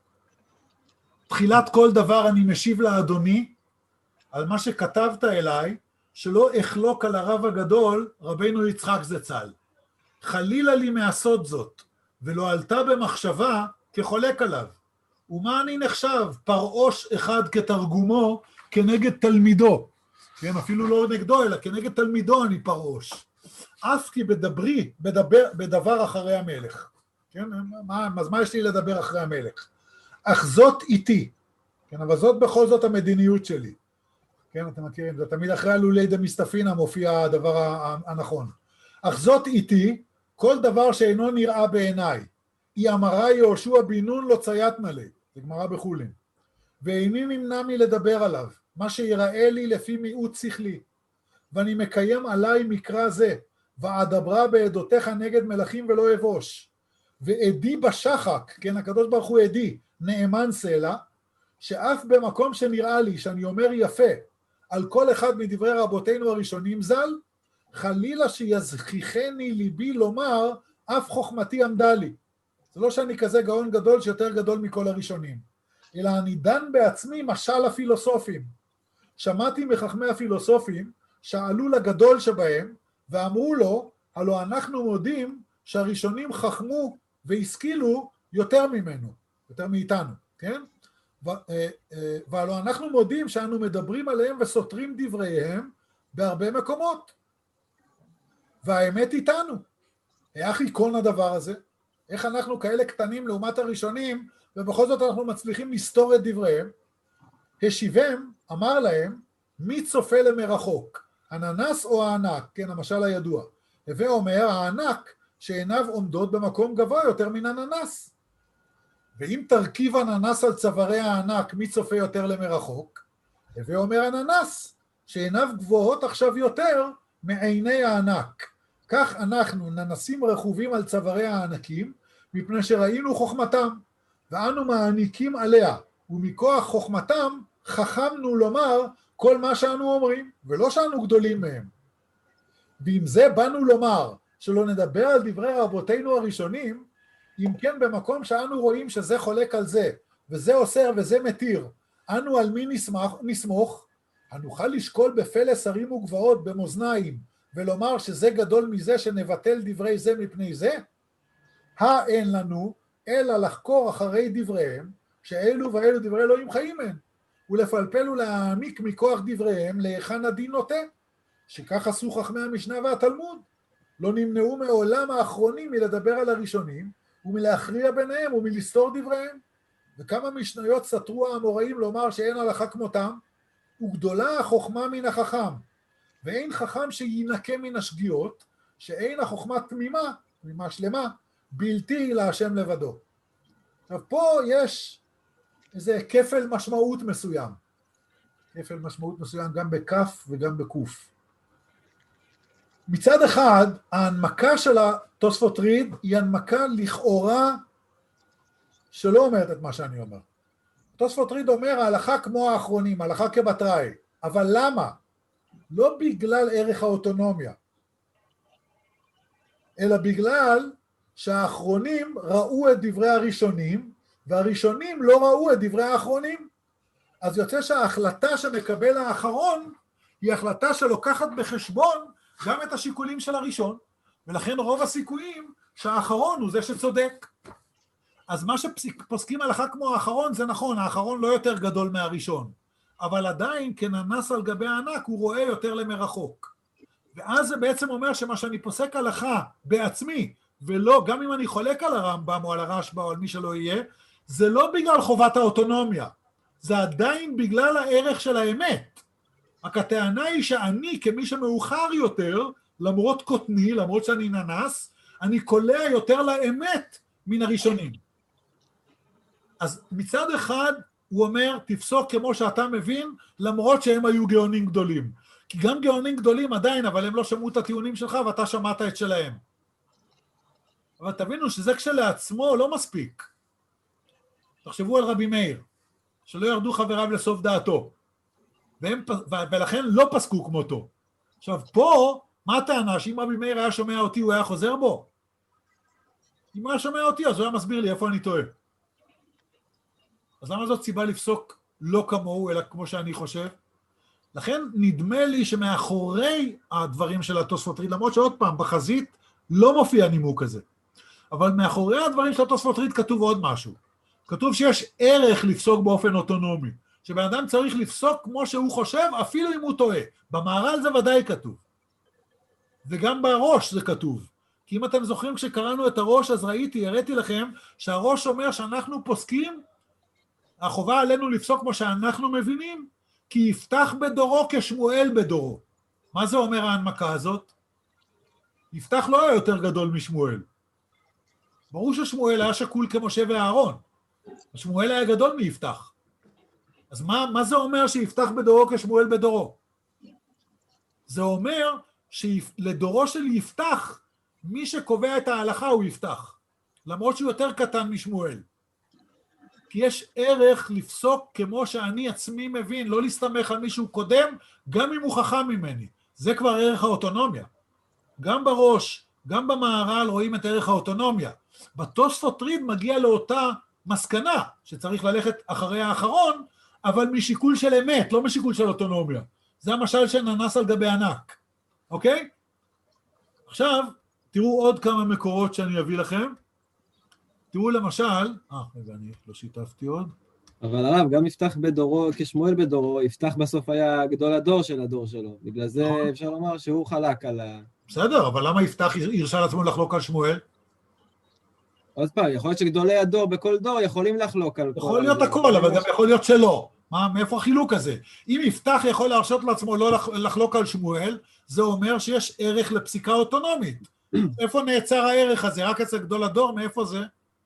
תחילת כל דבר אני משיב לאדוני, על מה שכתבת אליי, שלא אחלוק על הרב הגדול, רבינו יצחק זצ"ל. חלילה לי מעשות זאת, ולא עלתה במחשבה כחולק עליו. ומה אני נחשב? פרעוש אחד כתרגומו כנגד תלמידו. כן, אפילו לא נגדו, אלא כנגד תלמידו אני פרעוש. אף כי בדברי, בדבר, בדבר אחרי המלך. כן, מה, אז מה יש לי לדבר אחרי המלך? אך זאת איתי. כן, אבל זאת בכל זאת המדיניות שלי. כן, אתם מכירים, זה תמיד אחרי הלולי דמסתפינה מופיע הדבר הנכון. אך זאת איתי, כל דבר שאינו נראה בעיניי. היא אמרה יהושע בן נון לא צייתנה לי, זה גמרא בחולין. ואיני נמנע מלדבר עליו, מה שיראה לי לפי מיעוט שכלי. ואני מקיים עליי מקרא זה, ואדברה בעדותיך נגד מלכים ולא אבוש. ועדי בשחק, כן, הקדוש ברוך הוא עדי, נאמן סלע, שאף במקום שנראה לי שאני אומר יפה, על כל אחד מדברי רבותינו הראשונים ז"ל, חלילה שיזכיחני ליבי לומר, אף חוכמתי עמדה לי. זה לא שאני כזה גאון גדול שיותר גדול מכל הראשונים. אלא אני דן בעצמי משל הפילוסופים. שמעתי מחכמי הפילוסופים, שאלו לגדול שבהם, ואמרו לו, הלא אנחנו מודים שהראשונים חכמו והשכילו יותר ממנו, יותר מאיתנו, כן? והלא אנחנו מודים שאנו מדברים עליהם וסותרים דבריהם בהרבה מקומות. והאמת איתנו. איך ייכון הדבר הזה? איך אנחנו כאלה קטנים לעומת הראשונים, ובכל זאת אנחנו מצליחים לסתור את דבריהם? השיבם, אמר להם, מי צופה למרחוק? הננס או הענק? כן, המשל הידוע. הווה אומר, הענק שעיניו עומדות במקום גבוה יותר מן הננס. ואם תרכיב הננס על צווארי הענק, מי צופה יותר למרחוק? הווה אומר הננס, שעיניו גבוהות עכשיו יותר מעיני הענק. כך אנחנו ננסים רכובים על צווארי הענקים, מפני שראינו חוכמתם, ואנו מעניקים עליה, ומכוח חוכמתם חכמנו לומר כל מה שאנו אומרים, ולא שאנו גדולים מהם. ועם זה באנו לומר, שלא נדבר על דברי רבותינו הראשונים, אם כן במקום שאנו רואים שזה חולק על זה, וזה אוסר וזה מתיר, אנו על מי נסמוך, נסמוך? הנוכל לשקול בפלס הרים וגבעות במאזניים, ולומר שזה גדול מזה שנבטל דברי זה מפני זה? האין לנו, אלא לחקור אחרי דבריהם, שאלו ואלו דברי אלוהים חיים הם, ולפלפל ולהעמיק מכוח דבריהם להיכן הדין נוטה, שכך עשו חכמי המשנה והתלמוד. לא נמנעו מעולם האחרונים מלדבר על הראשונים, ומלהכריע ביניהם ומלסתור דבריהם. וכמה משניות סתרו האמוראים לומר שאין הלכה כמותם, וגדולה החוכמה מן החכם, ואין חכם שינקה מן השגיאות, שאין החוכמה תמימה, תמימה שלמה, בלתי להשם לבדו. עכשיו פה יש איזה כפל משמעות מסוים, כפל משמעות מסוים גם בכף וגם בקוף. מצד אחד, ההנמקה של התוספות ריד היא הנמקה לכאורה שלא אומרת את מה שאני אומר. תוספות ריד אומר, ההלכה כמו האחרונים, ההלכה כבתראי. אבל למה? לא בגלל ערך האוטונומיה, אלא בגלל שהאחרונים ראו את דברי הראשונים, והראשונים לא ראו את דברי האחרונים. אז יוצא שההחלטה שמקבל האחרון, היא החלטה שלוקחת בחשבון גם את השיקולים של הראשון, ולכן רוב הסיכויים שהאחרון הוא זה שצודק. אז מה שפוסקים הלכה כמו האחרון זה נכון, האחרון לא יותר גדול מהראשון, אבל עדיין כננס על גבי הענק הוא רואה יותר למרחוק. ואז זה בעצם אומר שמה שאני פוסק הלכה בעצמי, ולא, גם אם אני חולק על הרמב"ם או על הרשב"א או על מי שלא יהיה, זה לא בגלל חובת האוטונומיה, זה עדיין בגלל הערך של האמת. רק הטענה היא שאני כמי שמאוחר יותר, למרות קוטני, למרות שאני ננס, אני קולע יותר לאמת מן הראשונים. אז מצד אחד הוא אומר, תפסוק כמו שאתה מבין, למרות שהם היו גאונים גדולים. כי גם גאונים גדולים עדיין, אבל הם לא שמעו את הטיעונים שלך ואתה שמעת את שלהם. אבל תבינו שזה כשלעצמו לא מספיק. תחשבו על רבי מאיר, שלא ירדו חבריו לסוף דעתו, והם, ולכן לא פסקו כמותו. עכשיו פה, מה הטענה? שאם רבי מאיר היה שומע אותי, הוא היה חוזר בו? אם הוא היה שומע אותי, אז הוא היה מסביר לי איפה אני טועה. אז למה זאת סיבה לפסוק לא כמוהו, אלא כמו שאני חושב? לכן נדמה לי שמאחורי הדברים של התוספות ריד, למרות שעוד פעם, בחזית לא מופיע נימוק כזה, אבל מאחורי הדברים של התוספות ריד כתוב עוד משהו. כתוב שיש ערך לפסוק באופן אוטונומי, שבן אדם צריך לפסוק כמו שהוא חושב, אפילו אם הוא טועה. במהר"ל זה ודאי כתוב. וגם בראש זה כתוב. כי אם אתם זוכרים, כשקראנו את הראש, אז ראיתי, הראיתי לכם, שהראש אומר שאנחנו פוסקים, החובה עלינו לפסוק כמו שאנחנו מבינים, כי יפתח בדורו כשמואל בדורו. מה זה אומר ההנמקה הזאת? יפתח לא היה יותר גדול משמואל. ברור ששמואל היה שקול כמשה ואהרון. שמואל היה גדול מיפתח. אז מה, מה זה אומר שיפתח בדורו כשמואל בדורו? זה אומר שלדורו של יפתח, מי שקובע את ההלכה הוא יפתח. למרות שהוא יותר קטן משמואל. כי יש ערך לפסוק כמו שאני עצמי מבין, לא להסתמך על מישהו קודם, גם אם הוא חכם ממני. זה כבר ערך האוטונומיה. גם בראש, גם במהר"ל רואים את ערך האוטונומיה. בתוספות ריד מגיע לאותה מסקנה שצריך ללכת אחרי האחרון, אבל משיקול של אמת, לא משיקול של אוטונומיה. זה המשל של ננס על גבי ענק, אוקיי? עכשיו, תראו עוד כמה מקורות שאני אביא לכם. תראו למשל, אה, רגע, אני לא שיתפתי עוד.
אבל הרב, גם יפתח בדורו, כשמואל בדורו, יפתח בסוף היה גדול הדור של הדור שלו. בגלל זה אפשר לומר שהוא חלק על ה...
בסדר, אבל למה יפתח הרשה לעצמו לחלוק על שמואל?
עוד פעם, יכול להיות שגדולי הדור בכל דור יכולים לחלוק על...
יכול להיות הכל, אבל גם יכול להיות שלא. מה, מאיפה החילוק הזה? אם יפתח יכול להרשות לעצמו לא לחלוק על שמואל, זה אומר שיש ערך לפסיקה אוטונומית. איפה נעצר הערך הזה? רק אצל גדול הדור, מאיפה זה?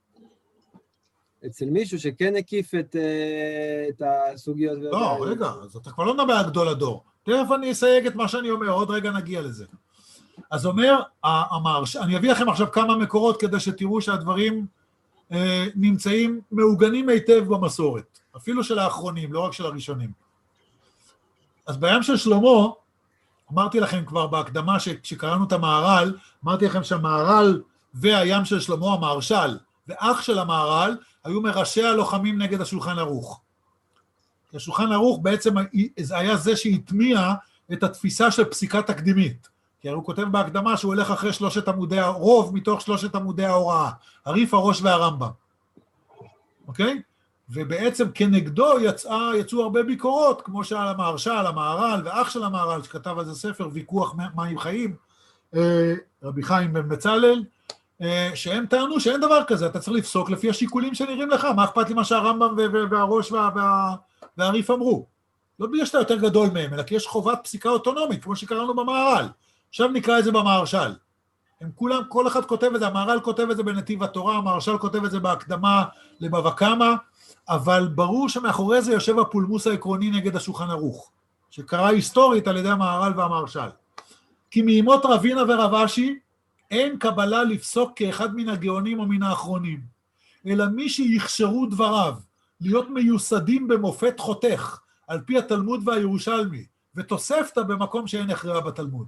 אצל מישהו שכן הקיף את, את הסוגיות...
לא, רגע, אז אתה כבר לא נדבר על גדול הדור. תכף אני אסייג את מה שאני אומר, עוד רגע נגיע לזה. אז אומר, המרש, אני אביא לכם עכשיו כמה מקורות כדי שתראו שהדברים אה, נמצאים מעוגנים היטב במסורת, אפילו של האחרונים, לא רק של הראשונים. אז בים של שלמה, אמרתי לכם כבר בהקדמה שקראנו את המהר"ל, אמרתי לכם שהמהר"ל והים של שלמה, המהרש"ל, ואח של המהר"ל, היו מראשי הלוחמים נגד השולחן ערוך. השולחן ערוך בעצם היה זה שהטמיע את התפיסה של פסיקה תקדימית. כי הוא כותב בהקדמה שהוא הולך אחרי שלושת עמודי הרוב, מתוך שלושת עמודי ההוראה, הריף, הראש והרמב"ם. אוקיי? ובעצם כנגדו יצאה, יצאו הרבה ביקורות, כמו שעל המהרש"ל, המהר"ל ואח של המהר"ל, שכתב על זה ספר, ויכוח מים חיים, רבי חיים בן בצלאל, שהם טענו שאין דבר כזה, אתה צריך לפסוק לפי השיקולים שנראים לך, מה אכפת לי מה שהרמב"ם והראש והריף אמרו? לא בגלל שאתה יותר גדול מהם, אלא כי יש חובת פסיקה אוטונומית, כמו שקראנו במהר"ל. עכשיו נקרא את זה במהרש"ל. הם כולם, כל אחד כותב את זה, המהר"ל כותב את זה בנתיב התורה, המהרש"ל כותב את זה בהקדמה לבבא קמא, אבל ברור שמאחורי זה יושב הפולמוס העקרוני נגד השולחן ערוך, שקרה היסטורית על ידי המהר"ל והמהרש"ל. כי מימות רבינה ורב אשי, אין קבלה לפסוק כאחד מן הגאונים או מן האחרונים, אלא מי שיכשרו דבריו להיות מיוסדים במופת חותך, על פי התלמוד והירושלמי, ותוספתא במקום שאין הכרעה בתלמוד.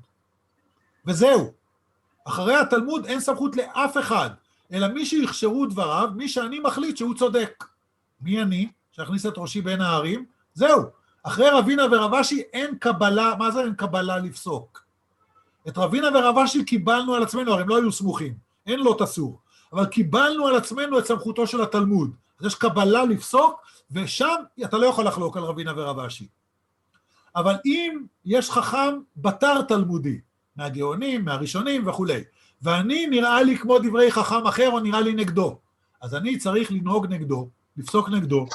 וזהו. אחרי התלמוד אין סמכות לאף אחד, אלא מי שיכשרו דבריו, מי שאני מחליט שהוא צודק. מי אני? שהכניס את ראשי בין הערים? זהו. אחרי רבינה ורב אשי אין קבלה, מה זה אין קבלה לפסוק? את רבינה ורב אשי קיבלנו על עצמנו, הרי הם לא היו סמוכים, אין לא תסור, אבל קיבלנו על עצמנו את סמכותו של התלמוד. אז יש קבלה לפסוק, ושם אתה לא יכול לחלוק על רבינה ורב אשי. אבל אם יש חכם בתר תלמודי, מהגאונים, מהראשונים וכו', ואני נראה לי כמו דברי חכם אחר, או נראה לי נגדו, אז אני צריך לנהוג נגדו, לפסוק נגדו,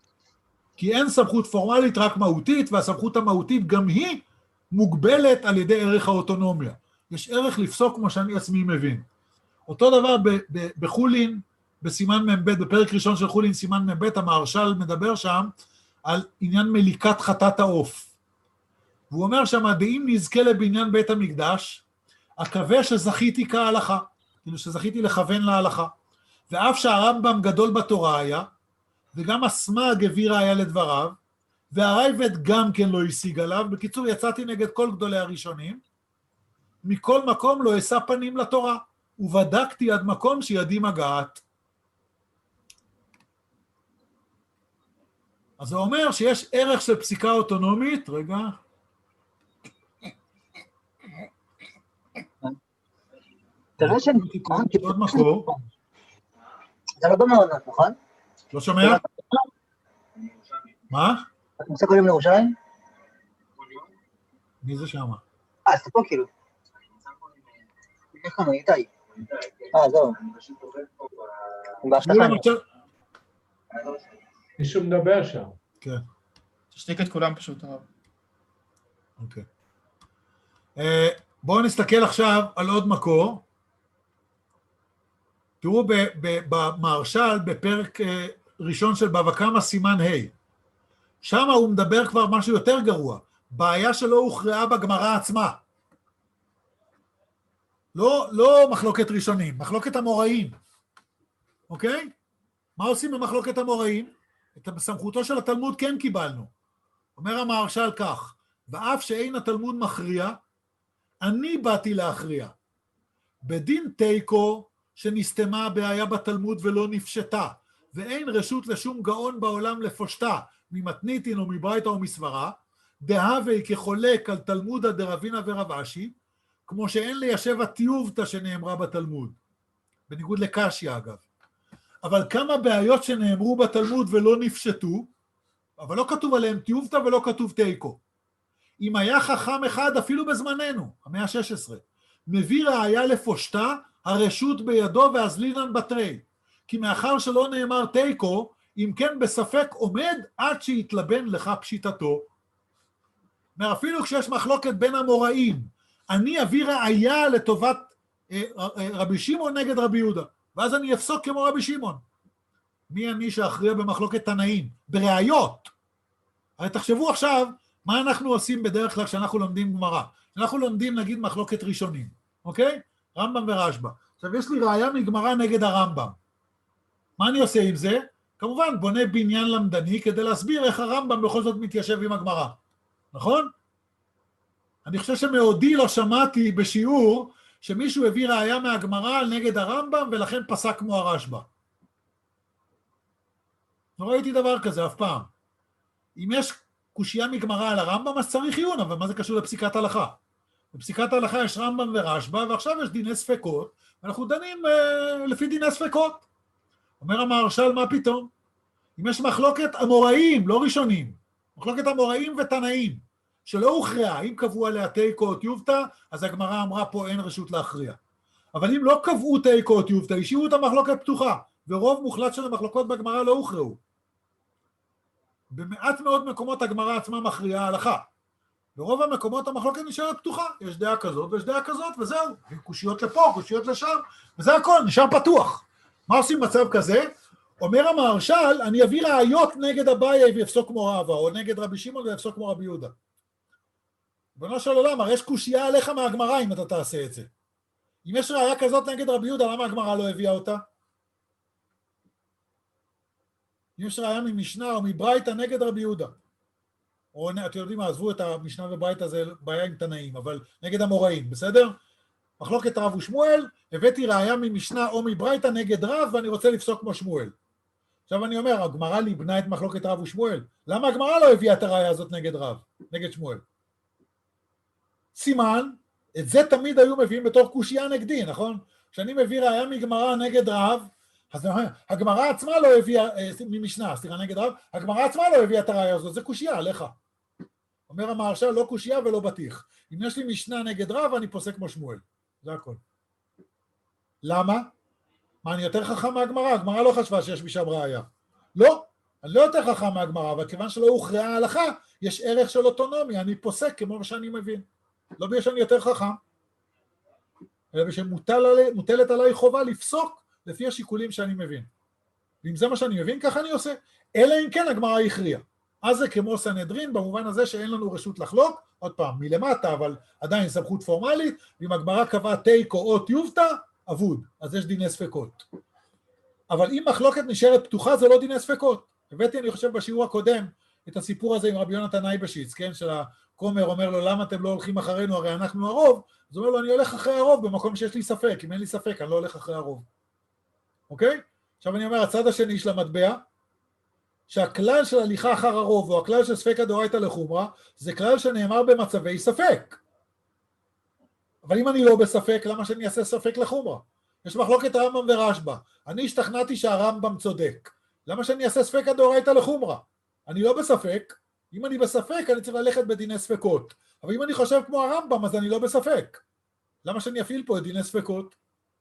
כי אין סמכות פורמלית רק מהותית, והסמכות המהותית גם היא מוגבלת על ידי ערך האוטונומיה. יש ערך לפסוק כמו שאני עצמי מבין. אותו דבר בחולין, בסימן מ"ב, בפרק ראשון של חולין, סימן מ"ב, המהרש"ל מדבר שם על עניין מליקת חטאת העוף. והוא אומר שם, דאם נזכה לבניין בית המקדש, אקווה שזכיתי כהלכה, כאילו שזכיתי לכוון להלכה. ואף שהרמב"ם גדול בתורה היה, וגם הסמ"ג הביא ראיה לדבריו, והרייבד גם כן לא השיג עליו, בקיצור יצאתי נגד כל גדולי הראשונים, מכל מקום לא אשא פנים לתורה, ובדקתי עד מקום שידי מגעת. אז זה אומר שיש ערך של פסיקה אוטונומית, רגע,
תראה שאני...
עוד מקור.
אתה לא במעונות, נכון?
לא שומע? מה?
אתה נמצא כל יום לירושלים?
מי זה שמה?
אה, אז אתה פה כאילו. איך קוראים? איתי. אה, זהו.
מישהו מדבר שם.
כן.
תשתיק את כולם פשוט, הרב.
אוקיי. בואו נסתכל עכשיו על עוד מקור. תראו במהרש"ל, בפרק ראשון של בבא קמא סימן ה'. שם הוא מדבר כבר משהו יותר גרוע. בעיה שלא הוכרעה בגמרא עצמה. לא, לא מחלוקת ראשונים, מחלוקת המוראים. אוקיי? מה עושים במחלוקת המוראים? את הסמכותו של התלמוד כן קיבלנו. אומר המהרש"ל כך, ואף שאין התלמוד מכריע, אני באתי להכריע. בדין תיקו, שנסתמה הבעיה בתלמוד ולא נפשטה, ואין רשות לשום גאון בעולם לפושטה, ממתניתין או מברייתא או מסברה, דהווי כחולק על תלמודא דרבינא ורב אשי, כמו שאין ליישב הטיובתא שנאמרה בתלמוד, בניגוד לקשיא אגב. אבל כמה בעיות שנאמרו בתלמוד ולא נפשטו, אבל לא כתוב עליהם טיובתא ולא כתוב תיקו. אם היה חכם אחד אפילו בזמננו, המאה ה-שש עשרה, מביא ראיה לפושטה, הרשות בידו ואזלינן בתרי. כי מאחר שלא נאמר תיקו, אם כן בספק עומד עד שיתלבן לך פשיטתו. אומר, אפילו כשיש מחלוקת בין המוראים, אני אביא ראיה לטובת אה, אה, רבי שמעון נגד רבי יהודה, ואז אני אפסוק כמו רבי שמעון. מי אני שאכריע במחלוקת תנאים? בראיות. הרי תחשבו עכשיו, מה אנחנו עושים בדרך כלל כשאנחנו לומדים גמרא? אנחנו לומדים נגיד מחלוקת ראשונים, אוקיי? רמב"ם ורשב"א. עכשיו יש לי ראיה מגמרא נגד הרמב"ם. מה אני עושה עם זה? כמובן בונה בניין למדני כדי להסביר איך הרמב"ם בכל זאת מתיישב עם הגמרא. נכון? אני חושב שמאודי לא שמעתי בשיעור שמישהו הביא ראיה מהגמרא נגד הרמב"ם ולכן פסק כמו הרשב"א. לא ראיתי דבר כזה אף פעם. אם יש קושייה מגמרא על הרמב"ם, אז צריך עיון, אבל מה זה קשור לפסיקת הלכה? בפסיקת ההלכה יש רמב"ם ורשב"א, ועכשיו יש דיני ספקות, ואנחנו דנים אה, לפי דיני ספקות. אומר המהרש"ל, מה פתאום? אם יש מחלוקת אמוראים, לא ראשונים, מחלוקת אמוראים ותנאים, שלא הוכרעה, אם קבעו עליה תיקו או טיובתא, אז הגמרא אמרה פה אין רשות להכריע. אבל אם לא קבעו תיקו או טיובתא, השאירו את המחלוקת פתוחה, ורוב מוחלט של המחלוקות בגמרא לא הוכרעו. במעט מאוד מקומות הגמרא עצמה מכריעה הלכה. ברוב המקומות המחלוקת נשארת פתוחה, יש דעה כזאת ויש דעה כזאת, וזהו, קושיות לפה, קושיות לשם, וזה הכל, נשאר פתוח. מה עושים מצב כזה? אומר המהרש"ל, אני אביא ראיות נגד אביי ויפסוק כמו רבא, או נגד רבי שמעון ויפסוק כמו רבי יהודה. ריבונו של עולם, הרי יש קושייה עליך מהגמרא אם אתה תעשה את זה. אם יש ראיה כזאת נגד רבי יהודה, למה הגמרא לא הביאה אותה? אם יש ראיה ממשנה או מברייתא נגד רבי יהודה, או אתם יודעים מה, עזבו את המשנה וברייתא, זה בעיה עם תנאים, אבל נגד המוראים, בסדר? מחלוקת רב ושמואל, הבאתי ראיה ממשנה או מברייתא נגד רב, ואני רוצה לפסוק כמו שמואל. עכשיו אני אומר, הגמרא ליבנה את מחלוקת רב ושמואל, למה הגמרא לא הביאה את הראיה הזאת נגד רב, נגד שמואל? סימן, את זה תמיד היו מביאים בתור קושייה נגדי, נכון? כשאני מביא ראיה מגמרא נגד רב, אז הגמרא עצמה לא הביאה, ממשנה, סליחה, נגד רב, הגמרא עצמה לא הביאה את הראיה הזאת, זה קושייה עליך. אומר המהרש"ל, לא קושייה ולא בטיח. אם יש לי משנה נגד רב, אני פוסק כמו שמואל. זה הכל. למה? מה, אני יותר חכם מהגמרא? הגמרא לא חשבה שיש משם ראיה. לא, אני לא יותר חכם מהגמרא, אבל כיוון שלא הוכרעה ההלכה, יש ערך של אוטונומיה, אני פוסק כמו שאני מבין. לא בגלל שאני יותר חכם, אלא בגלל שמוטלת עליי חובה לפסוק לפי השיקולים שאני מבין. ואם זה מה שאני מבין, ככה אני עושה. אלא אם כן הגמרא הכריעה. אז זה כמו סנהדרין, במובן הזה שאין לנו רשות לחלוק, עוד פעם, מלמטה, אבל עדיין סמכות פורמלית, ואם הגמרא קבעה תיקו או טיובתא, אבוד, אז יש דיני ספקות. אבל אם מחלוקת נשארת פתוחה, זה לא דיני ספקות. הבאתי, אני חושב, בשיעור הקודם, את הסיפור הזה עם רבי יונתן אייבשיץ, כן, של הכומר אומר לו, למה אתם לא הולכים אחרינו, הרי אנחנו הרוב, אז הוא אומר לו, אני הולך אחרי הרוב במקום שיש לי ספק, אם אין לי ספק, אני לא הולך אחרי הרוב. אוקיי? עכשיו אני אומר, הצד השני של המטבע, שהכלל של הליכה אחר הרוב, או הכלל של ספקא דאורייתא לחומרא, זה כלל שנאמר במצבי ספק. אבל אם אני לא בספק, למה שאני אעשה ספק לחומרא? יש מחלוקת רמב"ם ורשב"א. אני השתכנעתי שהרמב"ם צודק. למה שאני אעשה ספקא דאורייתא לחומרא? אני לא בספק. אם אני בספק, אני צריך ללכת בדיני ספקות. אבל אם אני חושב כמו הרמב"ם, אז אני לא בספק. למה שאני אפעיל פה את דיני ספקות?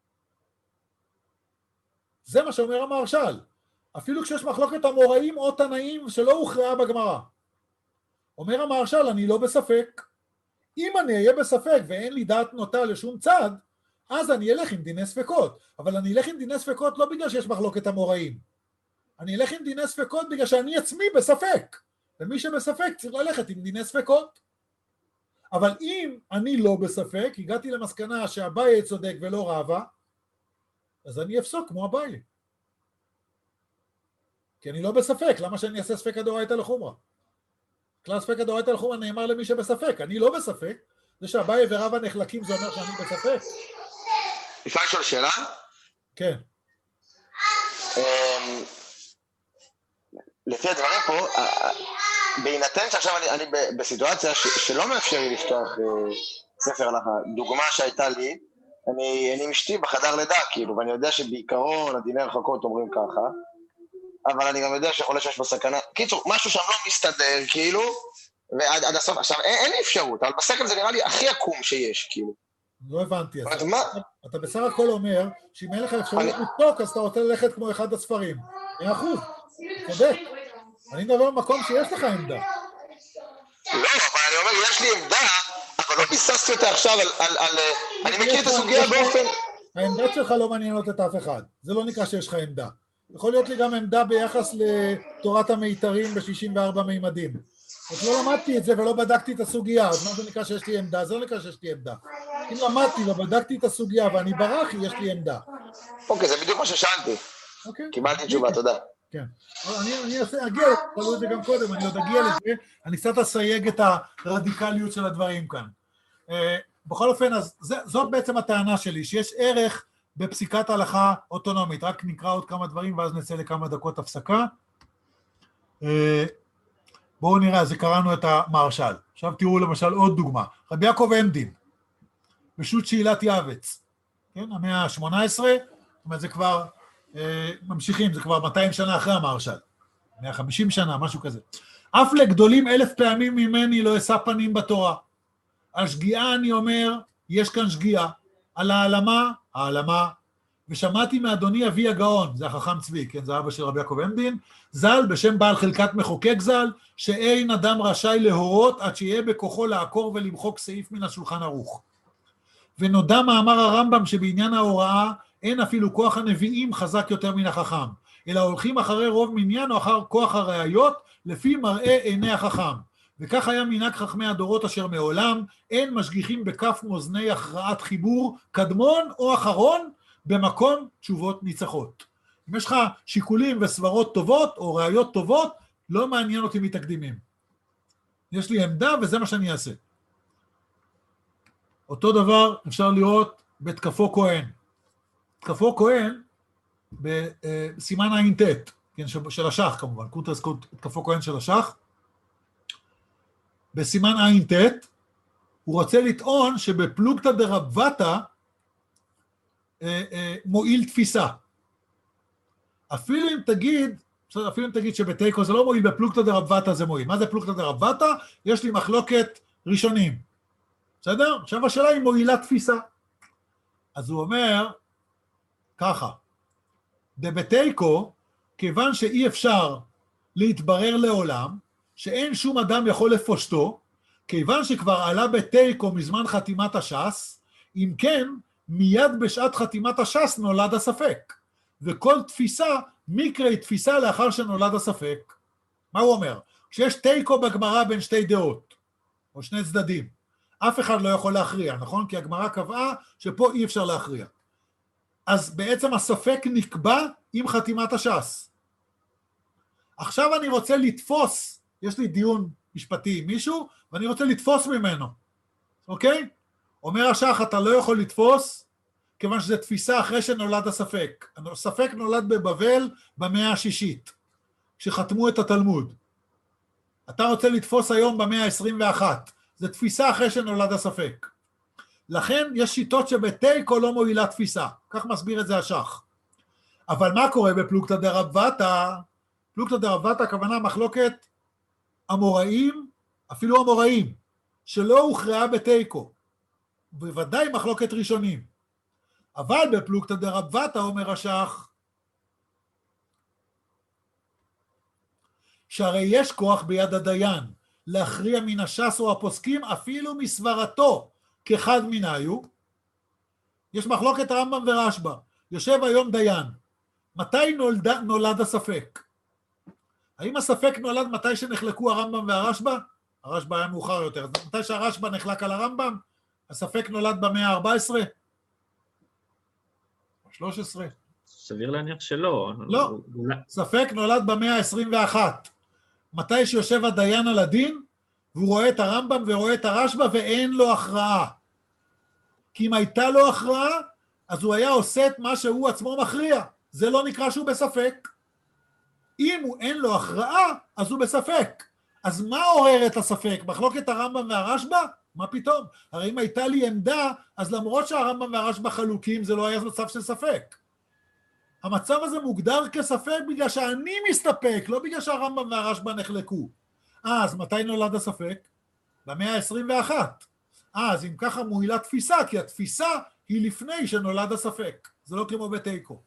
זה מה שאומר המהרש"ל. אפילו כשיש מחלוקת אמוראים או תנאים שלא הוכרעה בגמרא. אומר המהרש"ל, אני לא בספק. אם אני אהיה בספק ואין לי דעת נוטה לשום צד, אז אני אלך עם דיני ספקות. אבל אני אלך עם דיני ספקות לא בגלל שיש מחלוקת אמוראים. אני אלך עם דיני ספקות בגלל שאני עצמי בספק. ומי שבספק צריך ללכת עם דיני ספקות. אבל אם אני לא בספק, הגעתי למסקנה שאביי צודק ולא רבא, אז אני אפסוק כמו אביי. כי אני לא בספק, למה שאני אעשה ספקא דאורייתא לחומרא? כלל ספקא דאורייתא לחומרא נאמר למי שבספק, אני לא בספק, זה שאביי ורבא נחלקים זה אומר שאני בספק.
אפשר לשאול שאלה?
כן.
לפי הדברים פה, בהינתן שעכשיו אני, אני בסיטואציה ש, שלא מאפשר לי לפתוח אה, ספר הלכה, דוגמה שהייתה לי, אני, אני עם אשתי בחדר לידה, כאילו, ואני יודע שבעיקרון הדיני הרחקות אומרים ככה, אבל אני גם יודע שיכול להיות שיש בסכנה, קיצור, משהו שם לא מסתדר, כאילו, ועד עד הסוף, עכשיו, אין, אין לי אפשרות, אבל בסקל זה נראה לי הכי עקום שיש, כאילו.
לא הבנתי,
אז
אתה,
מה?
אתה בסך הכל אומר שאם אין לך אפשרות
אני-
לבדוק, אז אתה רוצה ללכת כמו אחד הספרים. מאה אחוז, צודק. אני מדבר במקום שיש לך עמדה.
לא, אבל אני אומר, יש לי עמדה, אבל לא ביססתי אותה עכשיו על, על, על, אני מכיר את הסוגיה באופן...
העמדות שלך לא מעניינות את אף אחד, זה לא נקרא שיש לך עמדה. יכול להיות לי גם עמדה ביחס לתורת המיתרים ב-שישים וארבע מימדים. אז לא למדתי את זה ולא בדקתי את הסוגיה, אז מה זה נקרא שיש לי עמדה? זה לא נקרא שיש לי עמדה. אם למדתי ובדקתי את הסוגיה ואני ברחי, יש לי עמדה.
אוקיי, זה בדיוק מה ששאלתי.
אוקיי?
קיבלתי תשובה, תודה.
כן. אני, אני אעשה, אגיע, תלו את זה גם קודם, אני עוד אגיע לזה, אני קצת אסייג את הרדיקליות של הדברים כאן. Uh, בכל אופן, אז זה, זאת בעצם הטענה שלי, שיש ערך בפסיקת הלכה אוטונומית, רק נקרא עוד כמה דברים ואז נצא לכמה דקות הפסקה. Uh, בואו נראה, אז קראנו את המהרש"ל. עכשיו תראו למשל עוד דוגמה, רבי יעקב עמדין, בשו"ת שאילת יעבץ, כן, המאה ה-שמונה עשרה, זאת אומרת זה כבר, אה, ממשיכים, זה כבר מאתיים שנה אחרי המהרש"ל, מאה וחמישים שנה, משהו כזה. אף לגדולים אלף פעמים ממני לא אשא פנים בתורה. על שגיאה אני אומר, יש כאן שגיאה. על העלמה, העלמה. ושמעתי מאדוני אבי הגאון, זה החכם צבי, כן, זה אבא של רבי יעקב עמדין, ז"ל בשם בעל חלקת מחוקק ז"ל, שאין אדם רשאי להורות עד שיהיה בכוחו לעקור ולמחוק סעיף מן השולחן ערוך. ונודע מאמר הרמב"ם שבעניין ההוראה אין אפילו כוח הנביאים חזק יותר מן החכם, אלא הולכים אחרי רוב מניין או אחר כוח הראיות לפי מראה עיני החכם. וכך היה מנהג חכמי הדורות אשר מעולם אין משגיחים בכף מאזני הכרעת חיבור קדמון או אחרון במקום תשובות ניצחות. אם יש לך שיקולים וסברות טובות או ראיות טובות, לא מעניין אותי מתקדימים. יש לי עמדה וזה מה שאני אעשה. אותו דבר אפשר לראות בתקפו כהן. תקפו כהן בסימן עין ת', כן, של השח כמובן, קוטרס תקפו כהן של השח. בסימן עין ת' הוא רוצה לטעון שבפלוגתא דרבתא מועיל תפיסה. אפילו אם תגיד, אפילו אם תגיד שבתיקו זה לא מועיל, בפלוגתא דרבתא זה מועיל. מה זה פלוגתא דרבתא? יש לי מחלוקת ראשונים. בסדר? עכשיו השאלה היא מועילה תפיסה. אז הוא אומר ככה, דבתיקו, כיוון שאי אפשר להתברר לעולם, שאין שום אדם יכול לפושטו, כיוון שכבר עלה בתיקו מזמן חתימת הש"ס, אם כן, מיד בשעת חתימת הש"ס נולד הספק. וכל תפיסה, מקרה היא תפיסה לאחר שנולד הספק. מה הוא אומר? כשיש תיקו בגמרא בין שתי דעות, או שני צדדים, אף אחד לא יכול להכריע, נכון? כי הגמרא קבעה שפה אי אפשר להכריע. אז בעצם הספק נקבע עם חתימת הש"ס. עכשיו אני רוצה לתפוס, יש לי דיון משפטי עם מישהו, ואני רוצה לתפוס ממנו, אוקיי? אומר השח, אתה לא יכול לתפוס, כיוון שזו תפיסה אחרי שנולד הספק. הספק נולד בבבל במאה השישית, כשחתמו את התלמוד. אתה רוצה לתפוס היום במאה ה-עשרים ואחת, זו תפיסה אחרי שנולד הספק. לכן יש שיטות שבתיקו לא מועילה תפיסה, כך מסביר את זה השח. אבל מה קורה בפלוגתא דרבתא? פלוגתא דרבתא הכוונה מחלוקת אמוראים, אפילו אמוראים, שלא הוכרעה בתיקו, בוודאי מחלוקת ראשונים. אבל בפלוגתא דרבתא אומר השח, שהרי יש כוח ביד הדיין, להכריע מן הש"ס או הפוסקים אפילו מסברתו כחד מניו. יש מחלוקת רמב"ם ורשב"א, יושב היום דיין, מתי נולד, נולד הספק? האם הספק נולד מתי שנחלקו הרמב"ם והרשב"א? הרשב"א היה מאוחר יותר, אז מתי שהרשב"א נחלק על הרמב"ם, הספק נולד במאה ה-ארבע עשרה? שלוש עשרה?
סביר להניח שלא.
לא, ספק נולד במאה ה-עשרים ואחת. מתי שיושב הדיין על הדין, והוא רואה את הרמב"ם ורואה את הרשב"א ואין לו הכרעה. כי אם הייתה לו הכרעה, אז הוא היה עושה את מה שהוא עצמו מכריע. זה לא נקרא שהוא בספק. אם הוא אין לו הכרעה, אז הוא בספק. אז מה עורר את הספק? מחלוקת הרמב"ם והרשב"א? מה פתאום? הרי אם הייתה לי עמדה, אז למרות שהרמב"ם והרשב"א חלוקים, זה לא היה מצב של ספק. המצב הזה מוגדר כספק בגלל שאני מסתפק, לא בגלל שהרמב"ם והרשב"א נחלקו. אז מתי נולד הספק? במאה ה-עשרים ואחת. אז אם ככה מועילה תפיסה, כי התפיסה היא לפני שנולד הספק. זה לא כמו בתיקו.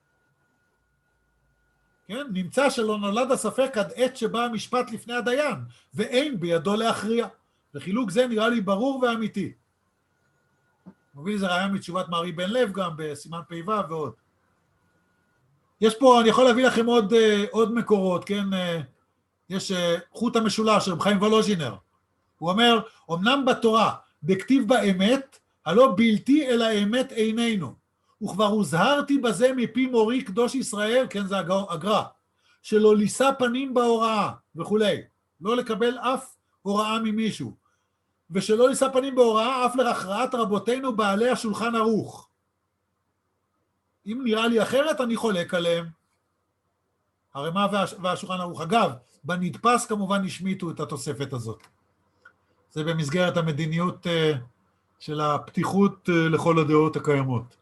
כן? נמצא שלא נולד הספק עד עת שבא המשפט לפני הדיין, ואין בידו להכריע. וחילוק זה נראה לי ברור ואמיתי. מוביל זה רעיון מתשובת מארי בן לב גם בסימן פ"ו ועוד. יש פה, אני יכול להביא לכם עוד, עוד מקורות, כן? יש חוט המשולש, רב חיים וולוז'ינר. הוא אומר, אמנם בתורה, בכתיב באמת, הלא בלתי אלא האמת איננו. וכבר הוזהרתי בזה מפי מורי קדוש ישראל, כן, זה הגר"א, שלא לישא פנים בהוראה וכולי. לא לקבל אף הוראה ממישהו. ושלא לישא פנים בהוראה אף להכרעת רבותינו בעלי השולחן ערוך. אם נראה לי אחרת, אני חולק עליהם. הרמ"א והשולחן ערוך. אגב, בנדפס כמובן השמיטו את התוספת הזאת. זה במסגרת המדיניות של הפתיחות לכל הדעות הקיימות.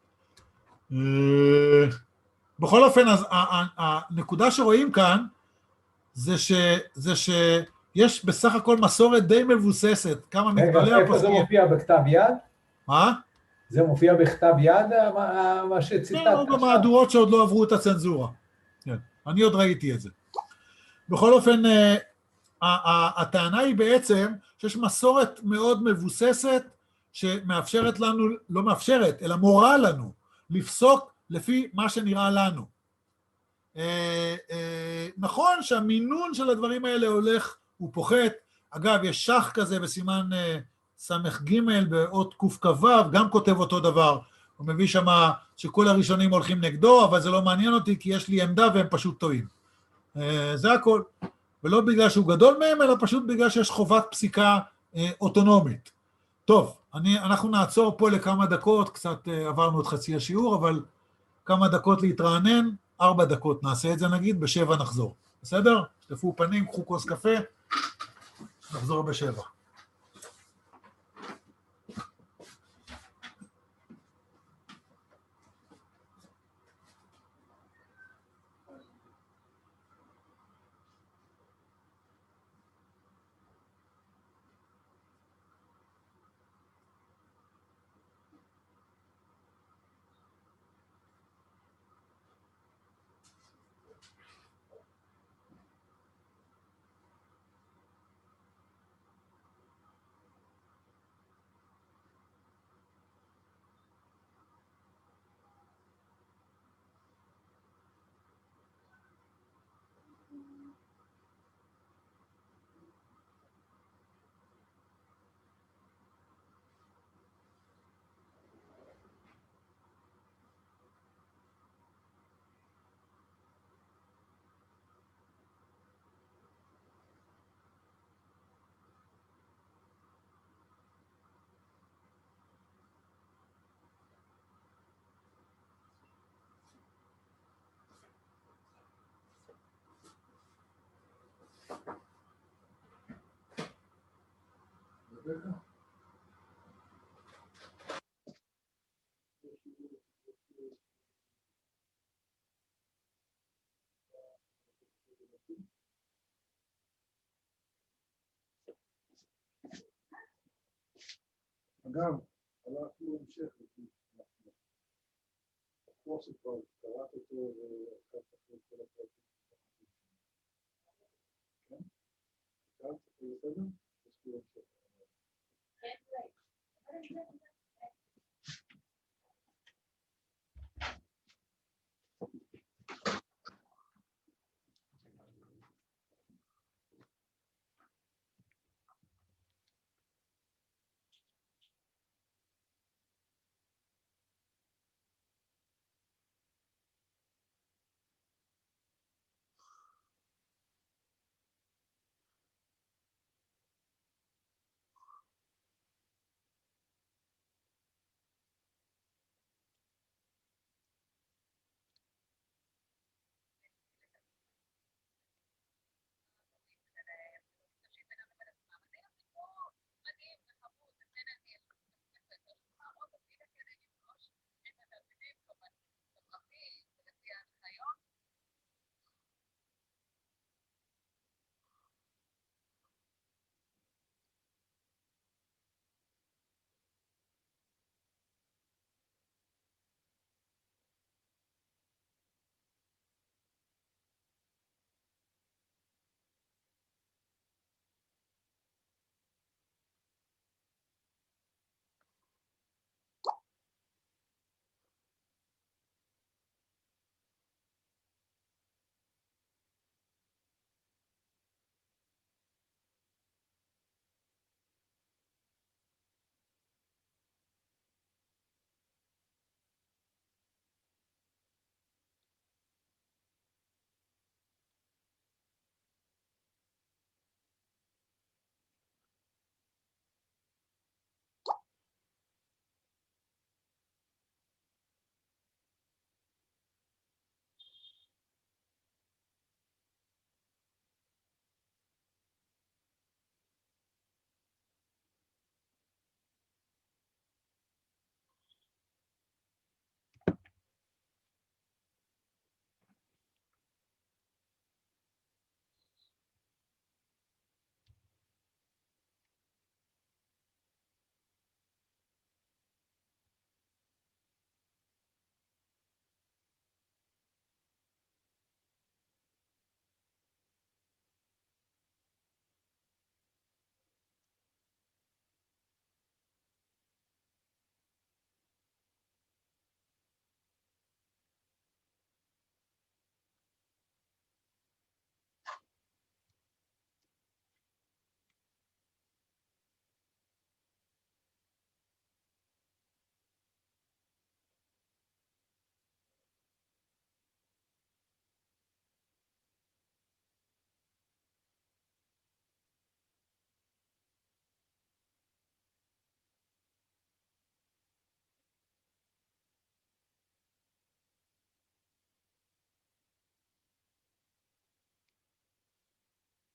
בכל אופן, אז הנקודה שרואים כאן, זה ש, זה שיש בסך הכל מסורת די מבוססת, כמה מגדולי הפוסקים.
איפה זה מופיע בכתב יד?
מה?
זה מופיע בכתב יד, מה שציטטת
עכשיו? כן, במהדורות שעוד לא עברו את הצנזורה. כן, אני עוד ראיתי את זה. בכל אופן, הטענה היא בעצם שיש מסורת מאוד מבוססת, שמאפשרת לנו, לא מאפשרת, אלא מורה לנו, לפסוק לפי מה שנראה לנו. אה, אה, נכון שהמינון של הדברים האלה הולך ופוחת. אגב, יש שח כזה בסימן אה, סמך ג' באות קכ"ו, גם כותב אותו דבר. הוא מביא שמה שכל הראשונים הולכים נגדו, אבל זה לא מעניין אותי כי יש לי עמדה והם פשוט טועים. אה, זה הכל. ולא בגלל שהוא גדול מהם, אלא פשוט בגלל שיש חובת פסיקה אה, אוטונומית. טוב, אני, אנחנו נעצור פה לכמה דקות, קצת אה, עברנו את חצי השיעור, אבל כמה דקות להתרענן, ארבע דקות נעשה את זה נגיד, בשבע נחזור. בסדר? שטפו פנים, קחו כוס קפה, נחזור בשבע. אגב, הלכנו להמשך, כמו שכבר קראת אותו ואחר כך כל הפרטים. כן? קראת אותו בסדר? יש לי המשך.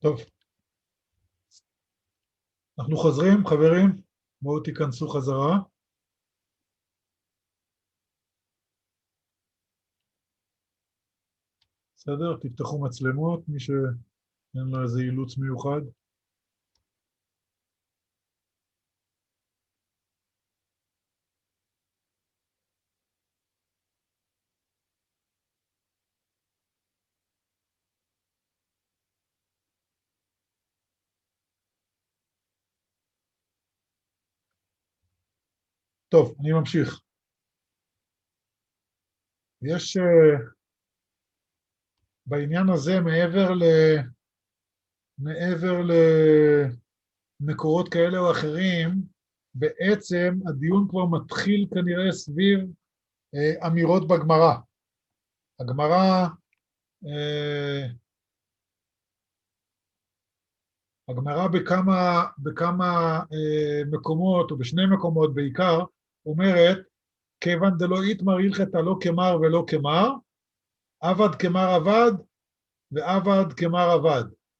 טוב. אנחנו חוזרים, חברים, בואו תיכנסו חזרה. בסדר, תפתחו מצלמות, מי שאין לו איזה אילוץ מיוחד. טוב, אני ממשיך. יש uh, בעניין הזה, מעבר ל... מעבר למקורות כאלה או אחרים, בעצם הדיון כבר מתחיל כנראה סביב uh, אמירות בגמרא. הגמרא, uh, הגמרא בכמה, בכמה uh, מקומות, או בשני מקומות בעיקר, אומרת, כיוון דלא איתמר הלכתא לא כמר ולא כמר, עבד כמר עבד ועבד כמר עבד.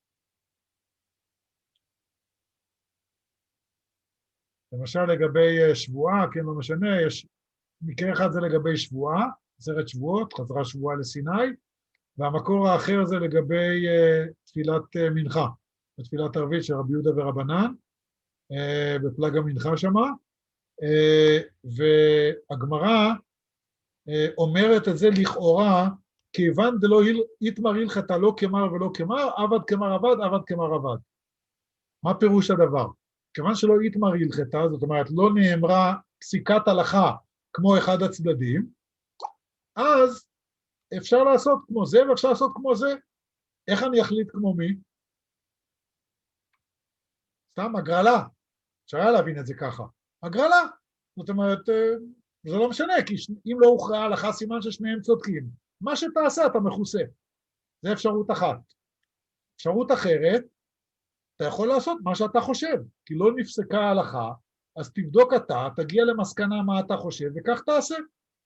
למשל לגבי שבועה, כן, לא משנה, יש מקרה אחד זה לגבי שבועה, עשרת שבועות, חזרה שבועה לסיני, והמקור האחר זה לגבי uh, תפילת uh, מנחה, תפילת ערבית של רבי יהודה ורבנן, uh, בפלג המנחה שמה, Uh, והגמרא uh, אומרת את זה לכאורה, כיוון דלא איתמר הלכתא לא כמר ולא כמר, עבד כמר עבד, עבד כמר עבד. מה פירוש הדבר? כיוון שלא איתמר הלכתא, זאת אומרת לא נאמרה פסיקת הלכה כמו אחד הצדדים, אז אפשר לעשות כמו זה ואפשר לעשות כמו זה. איך אני אחליט כמו מי? סתם הגרלה, אפשר היה להבין את זה ככה. הגרלה, זאת אומרת, זה לא משנה, כי אם לא הוכרעה הלכה סימן ששניהם צודקים, מה שתעשה אתה מכוסה. זה אפשרות אחת. אפשרות אחרת, אתה יכול לעשות מה שאתה חושב, כי לא נפסקה ההלכה, אז תבדוק אתה, תגיע למסקנה מה אתה חושב, וכך תעשה.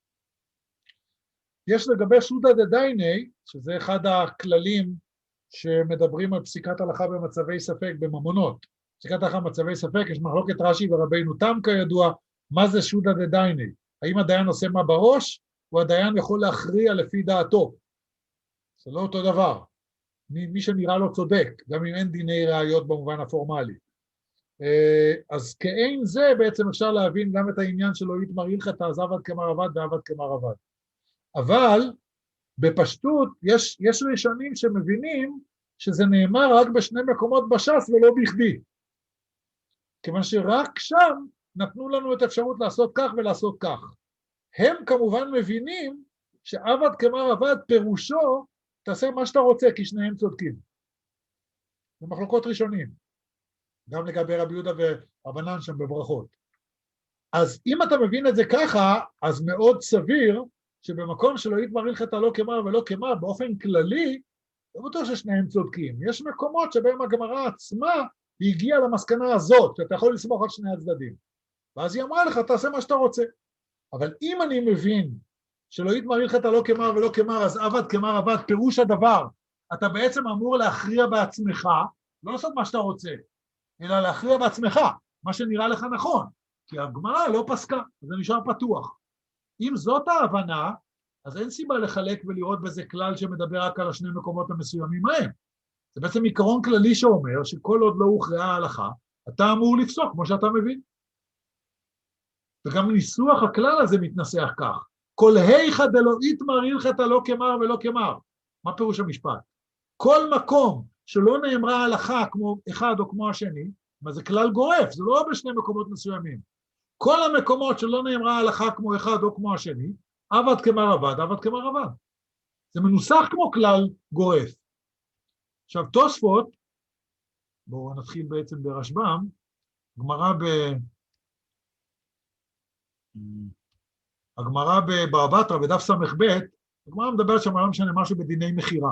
יש לגבי שודא דדייני, שזה אחד הכללים שמדברים על פסיקת הלכה במצבי ספק בממונות. פסיקת הלכה במצבי ספק, יש מחלוקת רש"י ורבינו תם כידוע, מה זה שודא דדייני? האם הדיין עושה מה בראש, או הדיין יכול להכריע לפי דעתו? זה לא אותו דבר. מי, מי שנראה לו צודק, גם אם אין דיני ראיות במובן הפורמלי. אז כאין זה בעצם אפשר להבין גם את העניין שלא איתמר הלכתא, אז עבד כמר עבד ועבד כמר עבד. אבל בפשטות יש, יש ראשונים שמבינים שזה נאמר רק בשני מקומות בש"ס ולא בכדי. כיוון שרק שם נתנו לנו את האפשרות לעשות כך ולעשות כך. הם כמובן מבינים שעבד כמר עבד פירושו, תעשה מה שאתה רוצה כי שניהם צודקים. זה מחלוקות ראשונים. גם לגבי רבי יהודה ורבנן שם בברכות. אז אם אתה מבין את זה ככה, אז מאוד סביר שבמקום שלא איתמר הלכתא לא כמר ולא כמר, באופן כללי, לא בטוח ששניהם צודקים. יש מקומות שבהם הגמרא עצמה היא הגיעה למסקנה הזאת, שאתה יכול לסמוך על שני הצדדים. ואז היא אמרה לך, תעשה מה שאתה רוצה. אבל אם אני מבין שלא איתמר הלכתא לא כמר ולא כמר, אז עבד כמר עבד, פירוש הדבר, אתה בעצם אמור להכריע בעצמך, לא לעשות מה שאתה רוצה, אלא להכריע בעצמך, מה שנראה לך נכון, כי הגמרא לא פסקה, זה נשאר פתוח. אם זאת ההבנה, אז אין סיבה לחלק ולראות בזה כלל שמדבר רק על השני מקומות המסוימים מהם. זה בעצם עיקרון כללי שאומר שכל עוד לא הוכרעה ההלכה, אתה אמור לפסוק כמו שאתה מבין. וגם ניסוח הכלל הזה מתנסח כך, כל היכא דלא איתמר הלכתא לא כמר ולא כמר. מה פירוש המשפט? כל מקום שלא נאמרה ההלכה כמו אחד או כמו השני, מה זה כלל גורף, זה לא בשני מקומות מסוימים. כל המקומות שלא נאמרה ההלכה כמו אחד או כמו השני, עבד כמר עבד, עבד כמר עבד. זה מנוסח כמו כלל גורף. עכשיו תוספות, בואו נתחיל בעצם ברשב"ם, גמרא ב... הגמרא בבבא בתרא בדף סמך ב', הגמרא מדברת שם לא משנה משהו בדיני מחירה.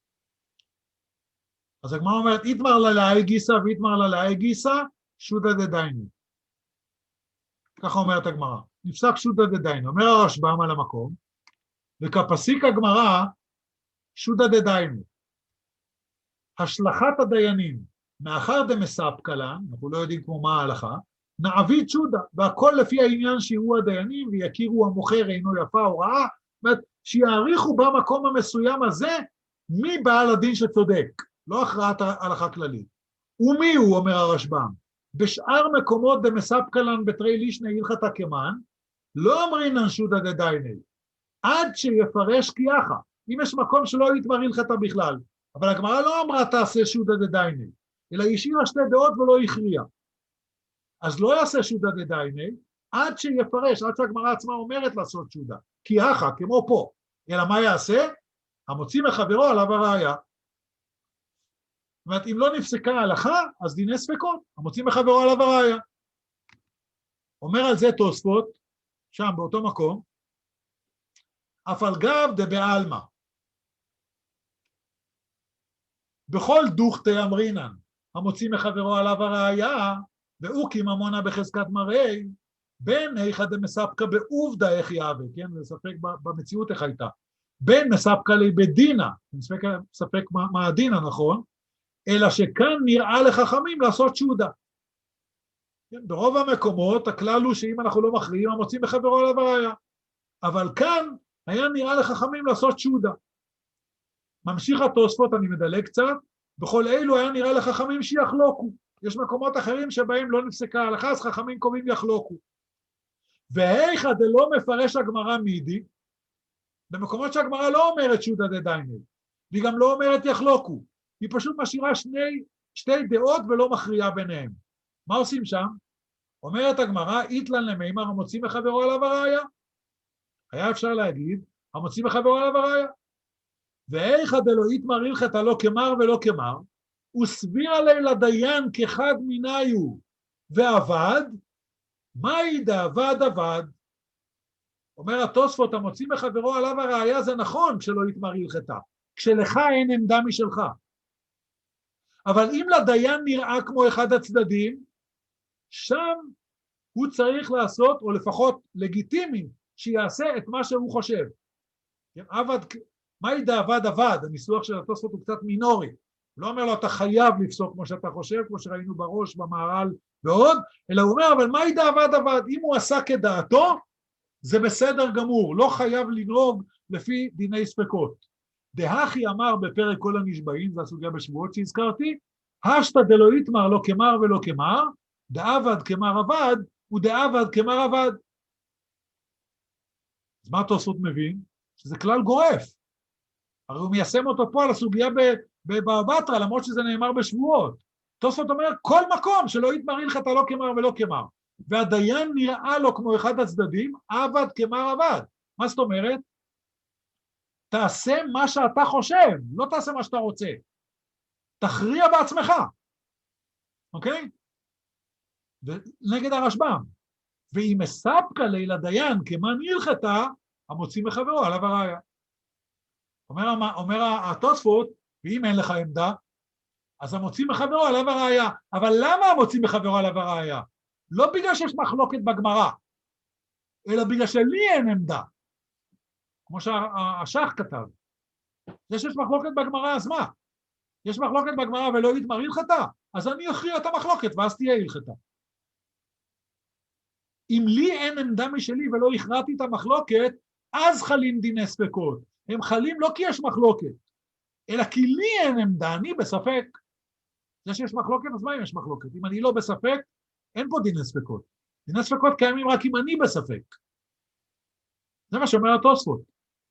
אז הגמרא אומרת, איתמר ללאי גיסא ואיתמר ללאי גיסא, שודא דדייני. ככה אומרת הגמרא, נפסק שודא דדייני. אומר הרשב"ם על המקום, וכפסיק הגמרא, שודא דדייני. השלכת הדיינים, מאחר דמספקא לן, אנחנו לא יודעים כמו מה ההלכה, נעביד שודה, והכל לפי העניין שיראו הדיינים ויכירו המוכר אינו יפה או רעה, זאת אומרת, שיעריכו במקום המסוים הזה מי בעל הדין שצודק, לא הכרעת הלכה כללית. ומי הוא, אומר הרשב"ם, בשאר מקומות דמספקא לן בתרי לישנא הלכתא כמן, לא אמרינן שודא דדייני, עד שיפרש כיחא. אם יש מקום שלא יתמר הלכתא בכלל, אבל הגמרא לא אמרה תעשה שודא דדייני, אלא השאירה שתי דעות ולא הכריעה. אז לא יעשה שודא דדייני, עד שיפרש, עד שהגמרא עצמה אומרת לעשות שודא, כיחא, כמו פה. אלא מה יעשה? המוציא מחברו עליו הראיה. זאת אומרת, אם לא נפסקה ההלכה, אז דיני ספקות, המוציא מחברו עליו הראיה. אומר על זה תוספות, שם באותו מקום, אף על גב דבעלמא. בכל דוכתא אמרינן, המוציא מחברו עליו הראיה, ואוקי ממונה בחזקת מראי, בין היכא דמספקא בעובדא איך יהווה, כן, זה ספק במציאות איך הייתה, בין מספקא לי בדינא, ספק, ספק מה, מה הדינא, נכון, אלא שכאן נראה לחכמים לעשות שודא. כן, ברוב המקומות הכלל הוא שאם אנחנו לא מכריעים, המוציא מחברו עליו הראיה, אבל כאן היה נראה לחכמים לעשות שודא. ממשיך התוספות, אני מדלג קצת, בכל אלו היה נראה לחכמים שיחלוקו. יש מקומות אחרים שבהם לא נפסקה ההלכה, אז חכמים קובעים יחלוקו. והיכא דלא מפרש הגמרא מידי, במקומות שהגמרא לא אומרת שודא דדייני, והיא גם לא אומרת יחלוקו, היא פשוט משאירה שני, שתי דעות ולא מכריעה ביניהם. מה עושים שם? אומרת הגמרא, איתלן למימר המוציא מחברו עליו הראיה. היה אפשר להגיד, המוציא מחברו עליו הראיה. והיכא דלא יתמר הלכתא לא כמר ולא כמר, וסביר עלי לדיין כחד מיניו ועבד, מהי דעבד עבד? אומר התוספות, המוציא מחברו עליו הראיה, זה נכון כשלא יתמר הלכתא, כשלך אין עמדה משלך. אבל אם לדיין נראה כמו אחד הצדדים, שם הוא צריך לעשות, או לפחות לגיטימי, שיעשה את מה שהוא חושב. עבד, מהי דעבד עבד? הניסוח של התוספות הוא קצת מינורי. לא אומר לו, אתה חייב לפסוק כמו שאתה חושב, כמו שראינו בראש, במהר"ל ועוד, אלא הוא אומר, אבל מהי דעבד עבד? אם הוא עשה כדעתו, זה בסדר גמור, לא חייב לנהוג לפי דיני ספקות. דהכי אמר בפרק כל הנשבעים, זו הסוגיה בשבועות שהזכרתי, השתא דלא יתמר לא כמר ולא כמר, דעבד כמר עבד, ודעבד כמר עבד. אז מה התוספות מבין? שזה כלל גורף. הרי הוא מיישם אותו פה על הסוגיה בבבא בתרא, למרות שזה נאמר בשבועות. תוספות אומר, כל מקום שלא יתמר הלכתא לא כמר ולא כמר, והדיין נראה לו כמו אחד הצדדים, עבד כמר עבד. מה זאת אומרת? תעשה מה שאתה חושב, לא תעשה מה שאתה רוצה. תכריע בעצמך. אוקיי? נגד הרשב"ם. ואם מספקא לי לדיין כמן הלכתא, המוציא מחברו עליו הראיה. אומר, אומר התוספות, ואם אין לך עמדה, אז המוציא מחברו עליו הראיה. אבל למה המוציא מחברו עליו הראיה? לא בגלל שיש מחלוקת בגמרא, אלא בגלל שלי אין עמדה. כמו שהשח כתב. זה שיש מחלוקת בגמרא, אז מה? יש מחלוקת בגמרא ולא יתמר הלכתא, אז אני אכריע את המחלוקת, ואז תהיה הלכתא. אם לי אין עמדה משלי ולא הכרעתי את המחלוקת, אז חלים דיני ספקות. הם חלים לא כי יש מחלוקת, אלא כי לי אין עמדה, אני בספק. זה שיש מחלוקת, אז מה אם יש מחלוקת? אם אני לא בספק, אין פה דיני ספקות. דיני ספקות קיימים רק אם אני בספק. זה מה שאומר התוספות.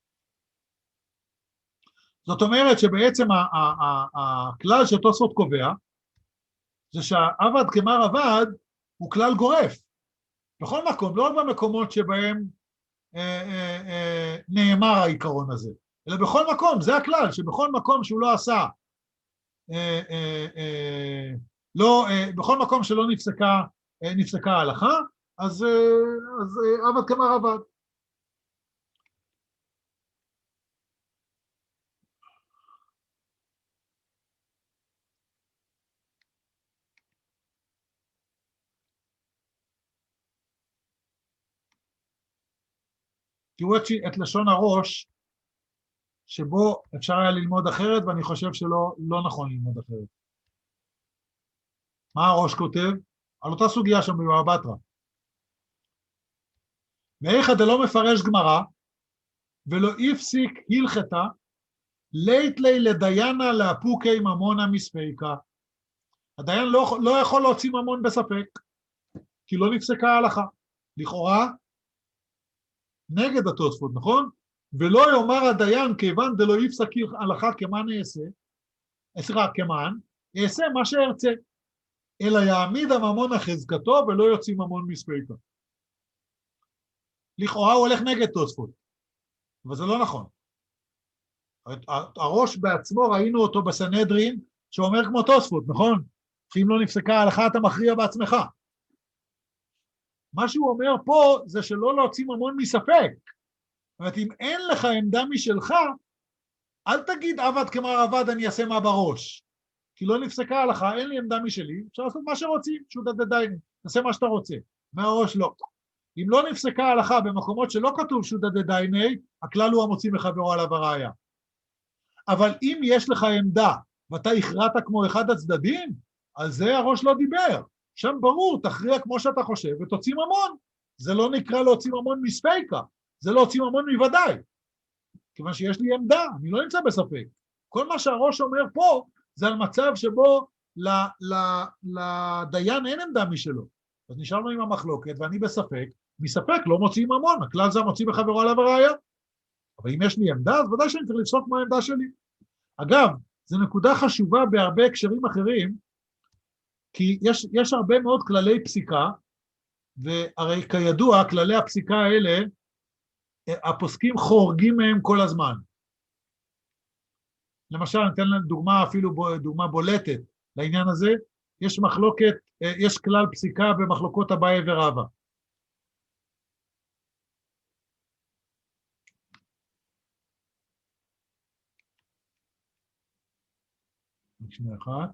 זאת אומרת שבעצם הכלל שתוספות קובע, זה שהעבד כמר עבד הוא כלל גורף. בכל מקום, לא רק במקומות שבהם אה, אה, אה, נאמר העיקרון הזה, אלא בכל מקום, זה הכלל, שבכל מקום שהוא לא עשה, אה, אה, אה, לא, אה, בכל מקום שלא נפסקה, אה, נפסקה ההלכה, אז, אה, אז אה, עבד כמר עבד. תראו את לשון הראש שבו אפשר היה ללמוד אחרת, ואני חושב שלא לא נכון ללמוד אחרת. מה הראש כותב? על אותה סוגיה שם בבבא בתרא. ואיך אתה לא מפרש גמרא, ולא יפסיק הלכתה, לית לי לדיינה לאפוקי ממונה מספיקה. הדיין לא, לא יכול להוציא ממון בספק, כי לא נפסקה ההלכה. לכאורה, נגד התוספות, נכון? ולא יאמר הדיין, כיוון דלא יפסק הלכה כמה נעשה, סליחה, כמן, יעשה מה שארצה, אלא יעמיד הממון החזקתו ולא יוציא ממון מספיקה. לכאורה הוא הולך נגד תוספות, אבל זה לא נכון. הראש בעצמו, ראינו אותו בסנהדרין, שאומר כמו תוספות, נכון? אם לא נפסקה ההלכה אתה מכריע בעצמך. מה שהוא אומר פה זה שלא להוציא ממון מספק. זאת אומרת, אם אין לך עמדה משלך, אל תגיד עבד כמר עבד אני אעשה מה בראש. כי לא נפסקה ההלכה, אין לי עמדה משלי, אפשר לעשות מה שרוצים, שודא דדייני, תעשה מה שאתה רוצה. מהראש לא. אם לא נפסקה ההלכה במקומות שלא כתוב שודא דדייני, הכלל הוא המוציא מחברו עליו הראיה. אבל אם יש לך עמדה, ואתה הכרעת כמו אחד הצדדים, על זה הראש לא דיבר. שם ברור, תכריע כמו שאתה חושב, ותוציא ממון. זה לא נקרא להוציא ממון מספיקה, זה להוציא ממון מוודאי. כיוון שיש לי עמדה, אני לא נמצא בספק. כל מה שהראש אומר פה, זה על מצב שבו לדיין אין עמדה משלו. אז נשארנו עם המחלוקת, ואני בספק, מספק לא מוציא ממון, הכלל זה המוציא בחברו עליו הראיה. אבל אם יש לי עמדה, אז ודאי שאני צריך לפסוק מה העמדה שלי. אגב, זו נקודה חשובה בהרבה הקשרים אחרים, כי יש, יש הרבה מאוד כללי פסיקה, והרי כידוע, כללי הפסיקה האלה, הפוסקים חורגים מהם כל הזמן. למשל, אני אתן להם דוגמה, אפילו דוגמה בולטת לעניין הזה, יש מחלוקת, יש כלל פסיקה במחלוקות אביי ורבא. שנייה אחת.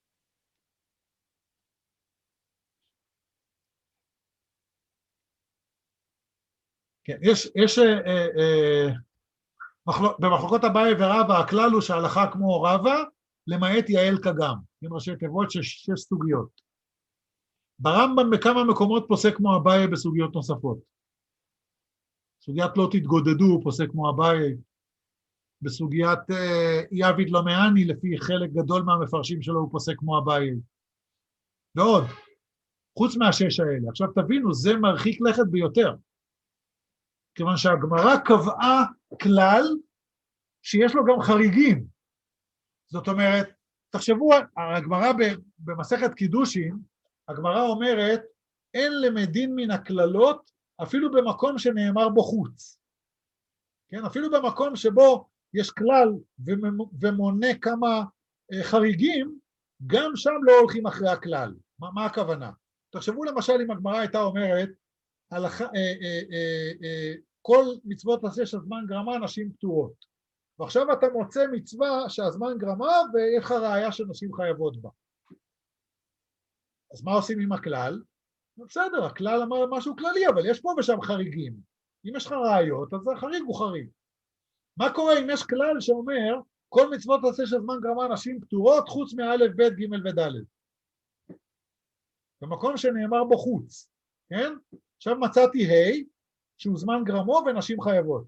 כן, יש, יש אה, אה, מחלוק, במחלוקות אביי ורבא, הכלל הוא שההלכה כמו רבא, למעט יעל כגם, עם ראשי תיבות שש, שש סוגיות. ברמב"ם בכמה מקומות פוסק כמו אביי בסוגיות נוספות. סוגיית לא תתגודדו, הוא פוסק כמו אביי, בסוגיית אי עביד לא מעני, לפי חלק גדול מהמפרשים שלו הוא פוסק כמו אביי. ועוד, חוץ מהשש האלה. עכשיו תבינו, זה מרחיק לכת ביותר. כיוון שהגמרא קבעה כלל שיש לו גם חריגים. זאת אומרת, תחשבו, הגמרא במסכת קידושין, הגמרא אומרת, אין למדין מן הכללות, אפילו במקום שנאמר בו חוץ. כן, אפילו במקום שבו יש כלל ומונה כמה חריגים, גם שם לא הולכים אחרי הכלל. מה, מה הכוונה? תחשבו למשל אם הגמרא הייתה אומרת, הלכה, אה, אה, אה, אה, כל מצוות עשה שהזמן גרמה נשים פטורות. ועכשיו אתה מוצא מצווה שהזמן גרמה ויש לך ראיה שנשים חייבות בה. אז מה עושים עם הכלל? בסדר, הכלל אמר משהו כללי, אבל יש פה ושם חריגים. אם יש לך ראיות, אז החריג הוא חריג. מה קורה אם יש כלל שאומר, כל מצוות עשה שהזמן גרמה נשים פטורות, חוץ מאלף, בית, ג' ודלת. במקום שנאמר בו חוץ, כן? עכשיו מצאתי ה' שהוא זמן גרמו ונשים חייבות.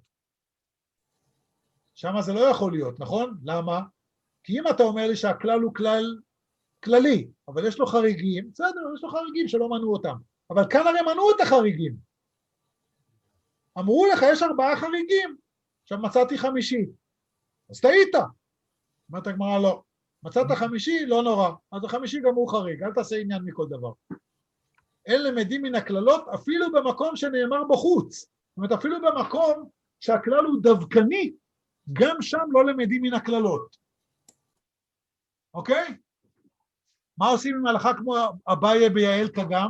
שמה זה לא יכול להיות, נכון? למה? כי אם אתה אומר לי שהכלל הוא כלל כללי, אבל יש לו חריגים, בסדר, יש לו חריגים שלא מנעו אותם. אבל כאן הרי מנעו את החריגים. אמרו לך, יש ארבעה חריגים. עכשיו מצאתי חמישי. אז טעית. אמרת הגמרא, לא. מצאת חמישי, לא נורא. אז החמישי גם הוא חריג, אל תעשה עניין מכל דבר. אין למדים מן הכללות, אפילו במקום שנאמר בחוץ. זאת אומרת, אפילו במקום שהכלל הוא דווקני, גם שם לא למדים מן הכללות. אוקיי? מה עושים עם הלכה כמו אביי ביעל כגם?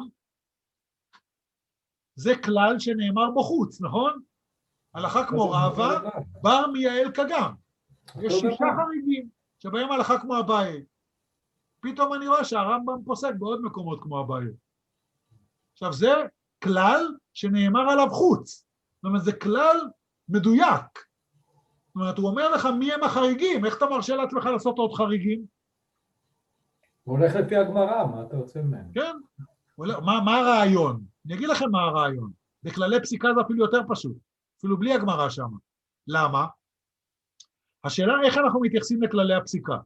זה כלל שנאמר בחוץ, נכון? הלכה כמו רבא, בא מיעל כגם. יש שישה חריגים, שבהם הלכה כמו אביי. פתאום אני רואה שהרמב"ם פוסק בעוד מקומות כמו אביי. עכשיו זה כלל שנאמר עליו חוץ. זאת אומרת, זה כלל מדויק. זאת אומרת, הוא אומר לך מי הם החריגים, איך אתה מרשה לעצמך לעשות עוד חריגים?
הוא הולך לפי הגמרא, מה אתה רוצה ממנו?
כן, מה, מה הרעיון? אני אגיד לכם מה הרעיון. בכללי פסיקה זה אפילו יותר פשוט, אפילו בלי הגמרא שם. למה? השאלה איך אנחנו מתייחסים לכללי הפסיקה.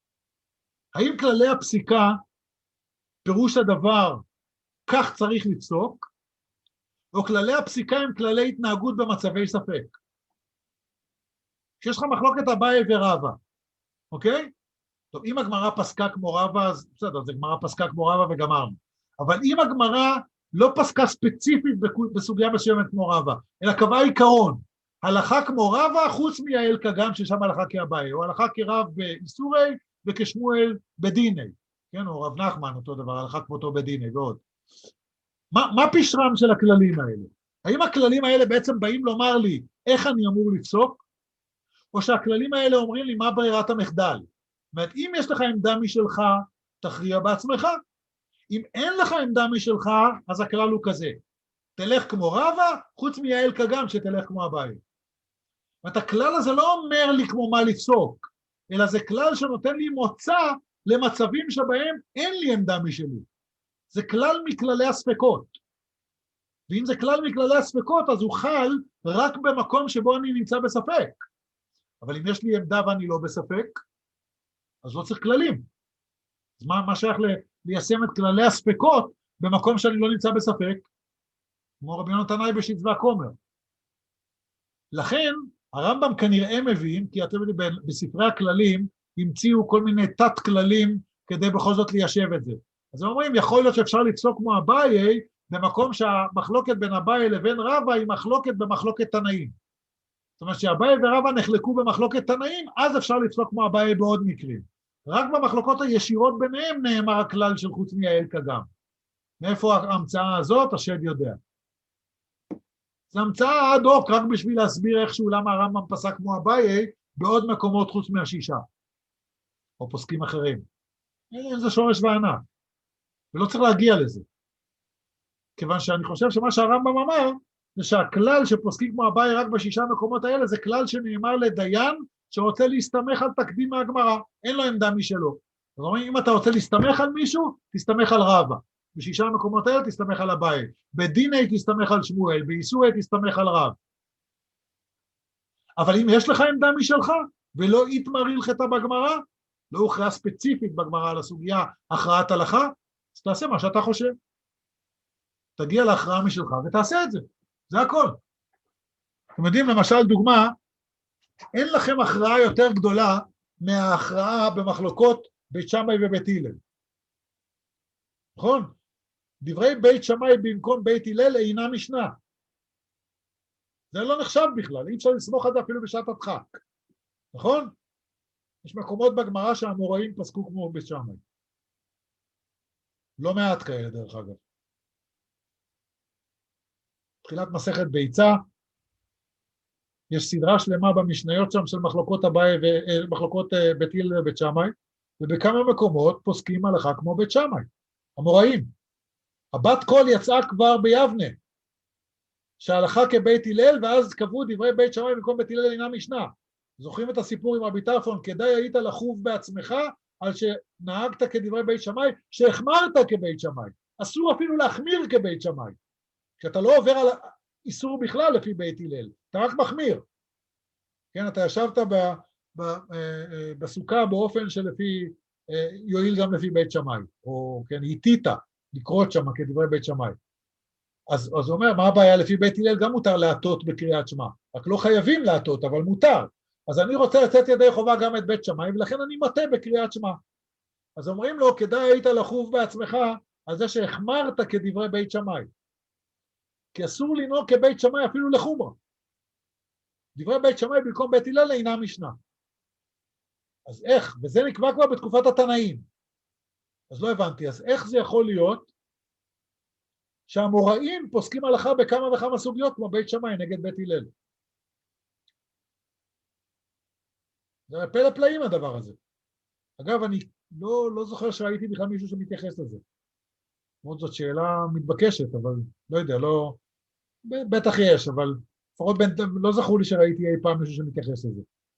האם כללי הפסיקה, פירוש הדבר, כך צריך לפסוק, או כללי הפסיקה הם כללי התנהגות במצבי ספק? כשיש לך מחלוקת אביי ורבא, אוקיי? טוב, אם הגמרא פסקה כמו רבא, אז בסדר, זה גמרא פסקה כמו רבא וגמרנו. אבל אם הגמרא לא פסקה ספציפית בסוגיה מסוימת כמו רבא, אלא קבעה עיקרון, הלכה כמו רבא חוץ מיעל כגם ששם הלכה כאביי, או הלכה כרב באיסורי וכשמואל בדיני, כן, או רב נחמן אותו דבר, הלכה כמותו בדיני ועוד. מה, מה פשרם של הכללים האלה? האם הכללים האלה בעצם באים לומר לי איך אני אמור לפסוק, או שהכללים האלה אומרים לי מה ברירת המחדל? זאת אומרת, אם יש לך עמדה משלך, תכריע בעצמך. אם אין לך עמדה משלך, אז הכלל הוא כזה. תלך כמו רבא, חוץ מיעל כגם שתלך כמו אביי. זאת אומרת, הכלל הזה לא אומר לי כמו מה לפסוק, אלא זה כלל שנותן לי מוצא למצבים שבהם אין לי עמדה משלי. זה כלל מכללי הספקות. ואם זה כלל מכללי הספקות, אז הוא חל רק במקום שבו אני נמצא בספק. אבל אם יש לי עמדה ואני לא בספק, אז לא צריך כללים. אז מה, מה שייך ליישם את כללי הספקות במקום שאני לא נמצא בספק? כמו רבי יונתנאי בשצווה הכומר. לכן, הרמב"ם כנראה מבין, כי אתם יודעים, בספרי הכללים המציאו כל מיני תת כללים כדי בכל זאת ליישב את זה. אז הם אומרים, יכול להיות שאפשר לפסוק כמו אביי, במקום שהמחלוקת בין אביי לבין רבא היא מחלוקת במחלוקת תנאים. זאת אומרת שאביי ורבא נחלקו במחלוקת תנאים, אז אפשר לפסוק כמו אביי בעוד מקרים. רק במחלוקות הישירות ביניהם נאמר הכלל של חוץ מיעל כגם. מאיפה ההמצאה הזאת? השד יודע. זו המצאה אד הוק רק בשביל להסביר איכשהו למה הרמב"ם פסק כמו אביי בעוד מקומות חוץ מהשישה, או פוסקים אחרים. זה שורש וענק, ולא צריך להגיע לזה. כיוון שאני חושב שמה שהרמב"ם אמר, זה שהכלל שפוסקים כמו אביי רק בשישה מקומות האלה, זה כלל שנאמר לדיין שרוצה להסתמך על תקדים מהגמרא, אין לו עמדה משלו. זאת אומרת, אם אתה רוצה להסתמך על מישהו, תסתמך על רבא. בשישה מקומות האלה תסתמך על אביי. בדיני תסתמך על שמואל, באיסורי תסתמך על רב. אבל אם יש לך עמדה משלך, ולא יתמר הלכתה בגמרא, לא הוכרעה ספציפית בגמרא על הסוגיה הכרעת הלכה, אז תעשה מה שאתה חושב. תגיע להכרעה משלך ותעשה את זה. זה הכל. אתם יודעים, למשל דוגמה, אין לכם הכרעה יותר גדולה מההכרעה במחלוקות בית שמאי ובית הלל. נכון? דברי בית שמאי במקום בית הלל אינה משנה. זה לא נחשב בכלל, אי אפשר לסמוך על זה אפילו בשעת הדחק. נכון? יש מקומות בגמרא שהאמוראים פסקו כמו בית שמאי. לא מעט כאלה דרך אגב. תחילת מסכת ביצה, יש סדרה שלמה במשניות שם של מחלוקות אביי ומחלוקות בית הלל ובית שמאי, ובכמה מקומות פוסקים הלכה כמו בית שמאי, אמוראים. הבת קול יצאה כבר ביבנה, שההלכה כבית הלל, ואז קבעו דברי בית שמאי במקום בית הלל אינה משנה. זוכרים את הסיפור עם רבי טרפון, כדאי היית לחוב בעצמך, על שנהגת כדברי בית שמאי, שהחמרת כבית שמאי. אסור אפילו להחמיר כבית שמאי. כשאתה לא עובר על איסור בכלל לפי בית הלל, אתה רק מחמיר. כן, אתה ישבת ב, ב, בסוכה באופן שלפי, יועיל גם לפי בית שמאי, או כן, היתית לקרות שם כדברי בית שמאי. אז, אז הוא אומר, מה הבעיה? לפי בית הלל גם מותר להטות בקריאת שמע, רק לא חייבים להטות, אבל מותר. אז אני רוצה לצאת ידי חובה גם את בית שמאי, ולכן אני מטה בקריאת שמע. אז אומרים לו, כדאי היית לחוב בעצמך על זה שהחמרת כדברי בית שמאי. כי אסור לנהוג כבית שמאי אפילו לחומרה. דברי בית שמאי במקום בית הלל אינה משנה. אז איך? וזה נקבע כבר בתקופת התנאים. אז לא הבנתי, אז איך זה יכול להיות שהאמוראים פוסקים הלכה בכמה וכמה סוגיות כמו בית שמאי נגד בית הלל? זה פלא פלאים הדבר הזה. אגב, אני לא, לא זוכר שראיתי בכלל מישהו שמתייחס לזה. מאוד זאת שאלה מתבקשת, אבל לא יודע, לא... בטח יש, אבל לפחות בין, לא זכור לי שראיתי אי פעם מישהו שמתייחס לזה.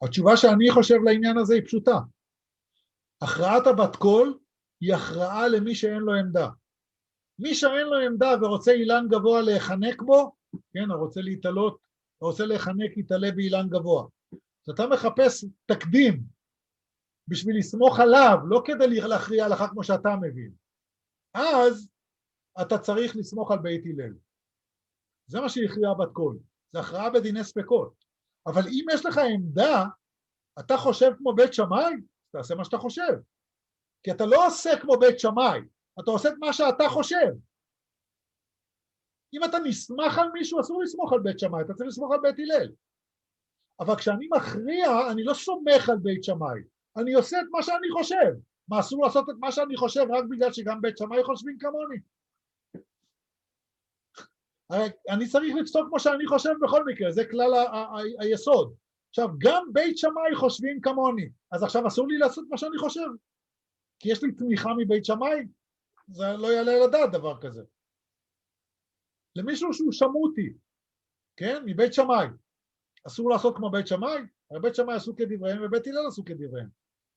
התשובה שאני חושב לעניין הזה היא פשוטה. הכרעת הבת קול היא הכרעה למי שאין לו עמדה. מי שאין לו עמדה ורוצה אילן גבוה להיחנק בו, כן, רוצה להתעלות, רוצה להיחנק, יתעלה באילן גבוה. אז אתה מחפש תקדים בשביל לסמוך עליו, לא כדי להכריע לך כמו שאתה מבין. אז אתה צריך לסמוך על בית הלל. זה מה שהכריעה בת קול. זה הכרעה בדיני ספקות. אבל אם יש לך עמדה, אתה חושב כמו בית שמאי, תעשה מה שאתה חושב. כי אתה לא עושה כמו בית שמאי, אתה עושה את מה שאתה חושב. אם אתה נסמך על מישהו, אסור לסמוך על בית שמאי, אתה צריך לסמוך על בית הלל. אבל כשאני מכריע, אני לא סומך על בית שמאי, אני עושה את מה שאני חושב. מה, אסור לעשות את מה שאני חושב רק בגלל שגם בית שמאי חושבים כמוני? אני צריך לפסוק כמו שאני חושב בכל מקרה, זה כלל ה- ה- ה- היסוד. עכשיו, גם בית שמאי חושבים כמוני, אז עכשיו אסור לי לעשות מה שאני חושב, כי יש לי תמיכה מבית שמאי, זה לא יעלה לדעת דבר כזה. למישהו שהוא שמותי, כן, מבית שמאי, אסור לעשות כמו בית שמאי, בית שמאי עשו כדבריהם ובית הלל עשו כדבריהם.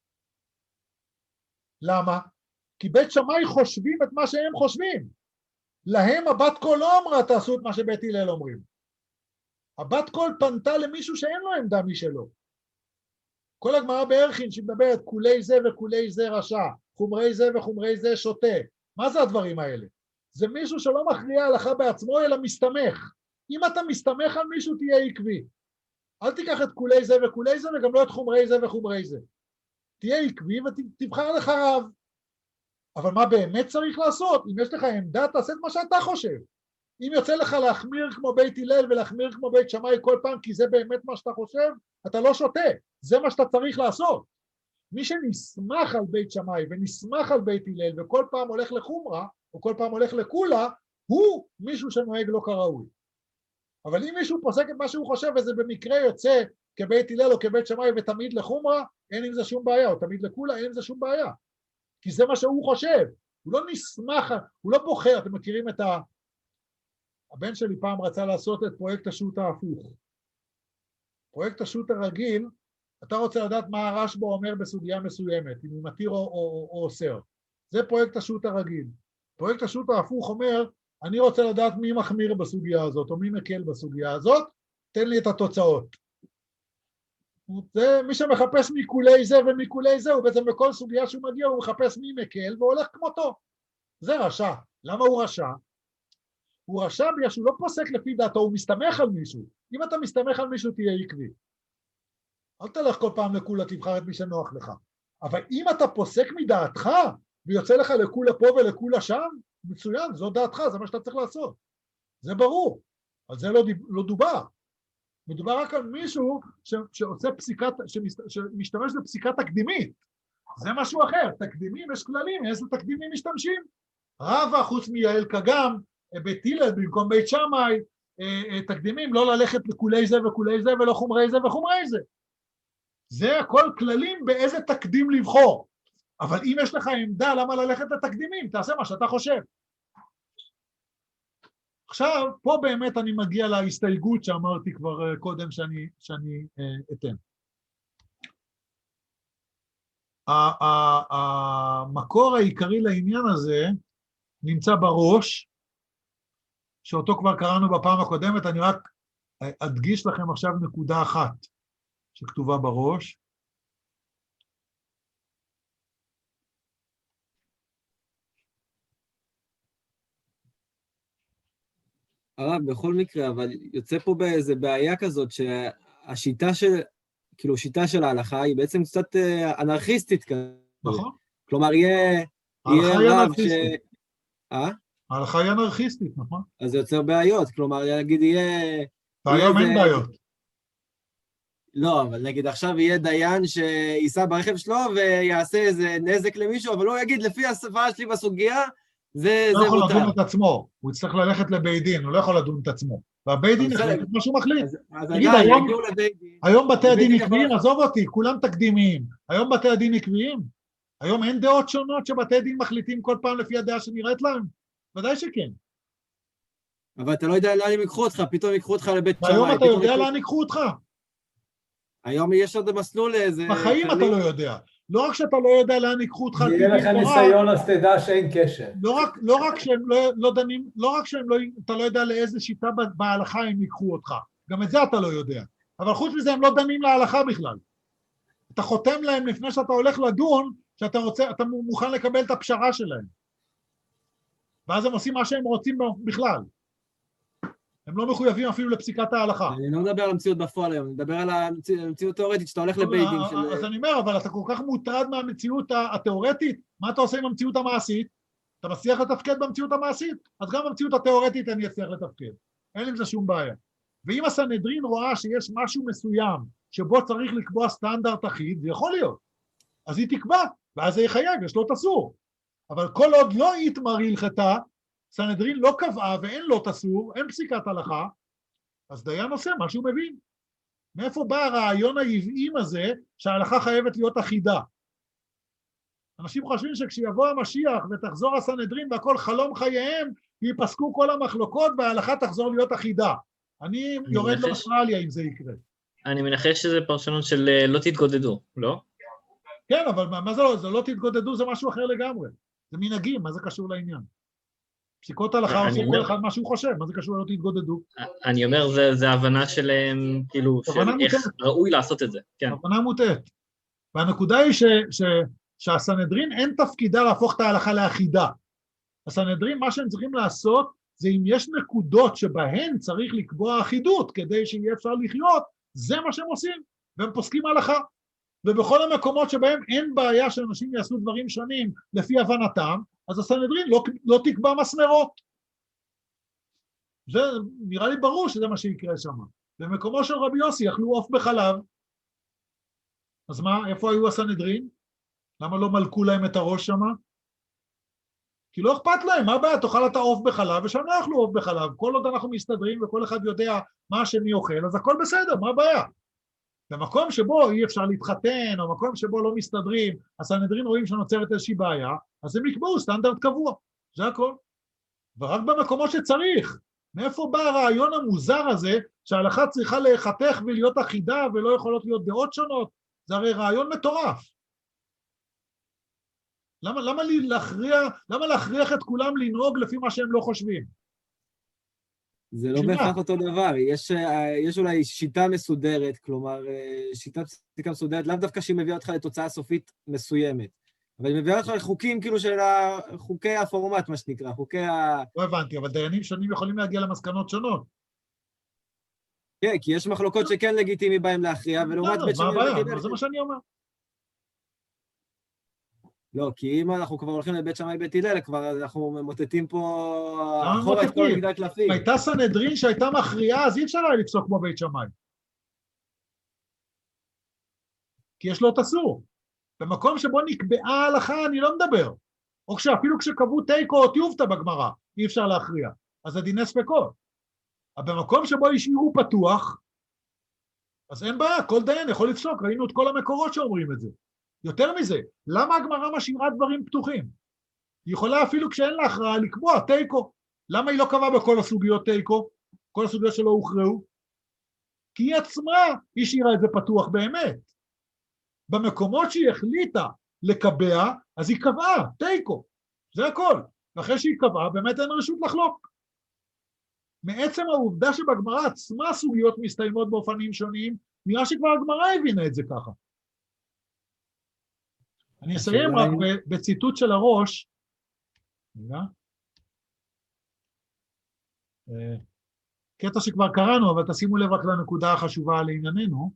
למה? כי בית שמאי חושבים את מה שהם חושבים. להם הבת קול לא אמרה תעשו את מה שבית הלל אומרים. הבת קול פנתה למישהו שאין לו עמדה משלו. כל הגמרא בערכין שמדברת כולי זה וכולי זה רשע, חומרי זה וחומרי זה שוטה. מה זה הדברים האלה? זה מישהו שלא מכריע הלכה בעצמו אלא מסתמך. אם אתה מסתמך על מישהו תהיה עקבי. אל תיקח את כולי זה וכולי זה וגם לא את חומרי זה וחומרי זה. תהיה עקבי ותבחר לך רב. אבל מה באמת צריך לעשות? אם יש לך עמדה, תעשה את מה שאתה חושב. אם יוצא לך להחמיר כמו בית הלל ולהחמיר כמו בית שמאי כל פעם, כי זה באמת מה שאתה חושב, אתה לא שותה. זה מה שאתה צריך לעשות. מי שנסמך על בית שמאי ונסמך על בית הלל וכל פעם הולך לחומרה, או כל פעם הולך לכולה, הוא מישהו שנוהג לא כראוי. אבל אם מישהו פוסק את מה שהוא חושב וזה במקרה יוצא כבית הלל או כבית שמאי ותמיד לחומרה, אין עם זה שום בעיה, או תמיד לכולה, אין עם זה שום בעיה. כי זה מה שהוא חושב. הוא לא נסמך, הוא לא בוחר. אתם מכירים את ה... הבן שלי פעם רצה לעשות את פרויקט השו"ת ההפוך. פרויקט השו"ת הרגיל, אתה רוצה לדעת מה הרשב"א אומר בסוגיה מסוימת, אם הוא מתיר או, או, או אוסר. זה פרויקט השו"ת הרגיל. פרויקט השו"ת ההפוך אומר, אני רוצה לדעת מי מחמיר בסוגיה הזאת, או מי מקל בסוגיה הזאת, תן לי את התוצאות. זה, מי שמחפש מכולי זה ומכולי זה, הוא בעצם בכל סוגיה שהוא מגיע, הוא מחפש מי מקל והולך כמותו. זה רשע. למה הוא רשע? הוא רשע בגלל שהוא לא פוסק לפי דעתו, הוא מסתמך על מישהו. אם אתה מסתמך על מישהו, תהיה עקבי. אל תלך כל פעם לכולה, תבחר את מי שנוח לך. אבל אם אתה פוסק מדעתך, ויוצא לך לכולה פה ולכולה שם, מצוין, זו דעתך, זה מה שאתה צריך לעשות. זה ברור. על זה לא, לא דובר. מדובר רק על מישהו ש, שעושה פסיקת, שמשתמש בפסיקה תקדימית. זה משהו אחר. תקדימים, יש כללים, איזה תקדימים משתמשים? רבא, חוץ מיעל כגם, בית הלל במקום בית שמאי, תקדימים, לא ללכת לכולי זה וכולי זה ולא חומרי זה וחומרי זה. זה הכל כללים באיזה תקדים לבחור. אבל אם יש לך עמדה למה ללכת לתקדימים, תעשה מה שאתה חושב. עכשיו, פה באמת אני מגיע להסתייגות שאמרתי כבר קודם שאני, שאני אתן. המקור העיקרי לעניין הזה נמצא בראש, שאותו כבר קראנו בפעם הקודמת, אני רק אדגיש לכם עכשיו נקודה אחת שכתובה בראש.
הרב, בכל מקרה, אבל יוצא פה באיזה בעיה כזאת, שהשיטה של, כאילו, שיטה של ההלכה היא בעצם קצת אנרכיסטית כזאת.
נכון.
כלומר, יהיה, יהיה רב ש... אה?
ההלכה היא אנרכיסטית, נכון?
אז זה יוצר בעיות, כלומר, נגיד יהיה...
והיום אין בעיות.
לא, אבל נגיד עכשיו יהיה דיין שייסע ברכב שלו ויעשה איזה נזק למישהו, אבל הוא יגיד, לפי השפה שלי בסוגיה, זה מותר.
הוא לא יכול לדון את עצמו, הוא יצטרך ללכת לבית דין, הוא לא יכול לדון את עצמו. והבית דין החליט את מה שהוא מחליט. תגיד, היום בתי הדין עקביים, עזוב אותי, כולם תקדימיים. היום בתי הדין עקביים? היום אין דעות שונות שבתי דין מחליטים כל פעם לפי הדעה שנראית להם? ודאי שכן.
אבל אתה לא יודע לאן הם יקחו אותך, פתאום יקחו אותך לבית שמאי.
היום אתה יודע לאן יקחו אותך?
היום יש עוד מסלול לאיזה...
בחיים אתה לא יודע. לא רק שאתה לא יודע לאן ייקחו אותך...
יהיה לך ניסיון, אז תדע שאין קשר.
לא רק, לא רק שהם לא, לא דנים, לא רק שהם לא, אתה לא יודע לאיזה שיטה בהלכה הם ייקחו אותך. גם את זה אתה לא יודע. אבל חוץ מזה הם לא דנים להלכה בכלל. אתה חותם להם לפני שאתה הולך לדון, שאתה רוצה, אתה מוכן לקבל את הפשרה שלהם. ואז הם עושים מה שהם רוצים בכלל. הם לא מחויבים אפילו לפסיקת ההלכה.
אני לא מדבר על המציאות בפועל היום, אני מדבר על המציאות התיאורטית, שאתה הולך לבית דין של...
אז אני אומר, אבל אתה כל כך מוטרד מהמציאות התיאורטית, מה אתה עושה עם המציאות המעשית? אתה מצליח לתפקד במציאות המעשית? אז גם במציאות התיאורטית אני אצליח לתפקד. אין עם זה שום בעיה. ואם הסנהדרין רואה שיש משהו מסוים, שבו צריך לקבוע סטנדרט אחיד, זה יכול להיות. אז היא תקבע, ואז זה יחייב, יש לו תסור. אבל כל עוד לא יתמר הלכתה, סנהדרין לא קבעה ואין לו תסור, אין פסיקת הלכה, אז דיין עושה מה שהוא מבין. מאיפה בא הרעיון העוועים הזה שההלכה חייבת להיות אחידה? אנשים חושבים שכשיבוא המשיח ותחזור הסנהדרין והכל חלום חייהם, ייפסקו כל המחלוקות וההלכה תחזור להיות אחידה. אני יורד לאוסטרליה אם זה יקרה.
אני מנחש שזה פרשנות של לא תתגודדו, לא?
כן, אבל מה זה לא? זה לא תתגודדו, זה משהו אחר לגמרי. זה מנהגים, מה זה קשור לעניין? פסיקות הלכה עושים כל אחד מה שהוא חושב, מה זה קשור לא תתגודדו?
אני אומר, זה ההבנה שלהם, כאילו, של איך ראוי לעשות את זה.
הבנה מוטעת. והנקודה היא שהסנהדרין אין תפקידה להפוך את ההלכה לאחידה. הסנהדרין, מה שהם צריכים לעשות, זה אם יש נקודות שבהן צריך לקבוע אחידות, כדי שיהיה אפשר לחיות, זה מה שהם עושים, והם פוסקים הלכה. ובכל המקומות שבהם אין בעיה שאנשים יעשו דברים שונים לפי הבנתם, אז הסנהדרין לא, לא תקבע מסמרות. זה נראה לי ברור שזה מה שיקרה שם. במקומו של רבי יוסי אכלו עוף בחלב. אז מה, איפה היו הסנהדרין? למה לא מלכו להם את הראש שם? כי לא אכפת להם, מה הבעיה? תאכל את העוף בחלב, ושם לא אכלו עוף בחלב. כל עוד אנחנו מסתדרים וכל אחד יודע מה השני אוכל, אז הכל בסדר, מה הבעיה? במקום שבו אי אפשר להתחתן, או מקום שבו לא מסתדרים, הסנהדרין רואים שנוצרת איזושהי בעיה, אז הם יקבעו סטנדרט קבוע, זה הכל. ורק במקומות שצריך, מאיפה בא הרעיון המוזר הזה, שההלכה צריכה להיחתך ולהיות אחידה, ולא יכולות להיות דעות שונות, זה הרי רעיון מטורף. למה, למה להכריע, למה להכריח את כולם לנהוג לפי מה שהם לא חושבים?
זה לא בהכרח אותו דבר, יש, יש אולי שיטה מסודרת, כלומר, שיטת פסיקה מסודרת, לאו דווקא שהיא מביאה אותך לתוצאה סופית מסוימת, אבל היא מביאה אותך לחוקים כאילו של חוקי הפורמט, מה שנקרא, חוקי ה...
לא הבנתי, אבל דיינים שונים יכולים להגיע למסקנות שונות.
כן, כי יש מחלוקות שכן לגיטימי בהם להכריע, ולעומת בית שמאי...
מה הבעיה? זה מה שאני אומר.
לא, כי אם אנחנו כבר הולכים לבית שמאי בית הלל, כבר אנחנו ממוטטים פה אחורה את כל מגדל קלפים.
אם הייתה סנהדרין שהייתה מכריעה, אז אי אפשר היה לפסוק כמו בית שמאי. כי יש לו תסור. במקום שבו נקבעה ההלכה, אני לא מדבר. או שאפילו כשקבעו תיקו או תיובתא בגמרא, אי אפשר להכריע. אז זה דיני ספקות. אבל במקום שבו השאירו פתוח, אז אין בעיה, כל דיין יכול לפסוק, ראינו את כל המקורות שאומרים את זה. יותר מזה, למה הגמרא משאירה דברים פתוחים? היא יכולה אפילו כשאין לה הכרעה לקבוע תיקו. למה היא לא קבעה בכל הסוגיות תיקו? כל הסוגיות שלא הוכרעו? כי היא עצמה השאירה את זה פתוח באמת. במקומות שהיא החליטה לקבע, אז היא קבעה תיקו. זה הכל. ואחרי שהיא קבעה, באמת אין רשות לחלוק. מעצם העובדה שבגמרא עצמה סוגיות מסתיימות באופנים שונים, נראה שכבר הגמרא הבינה את זה ככה. אני אסיים רק בציטוט של הראש, קטע שכבר קראנו, אבל תשימו לב רק לנקודה החשובה לענייננו.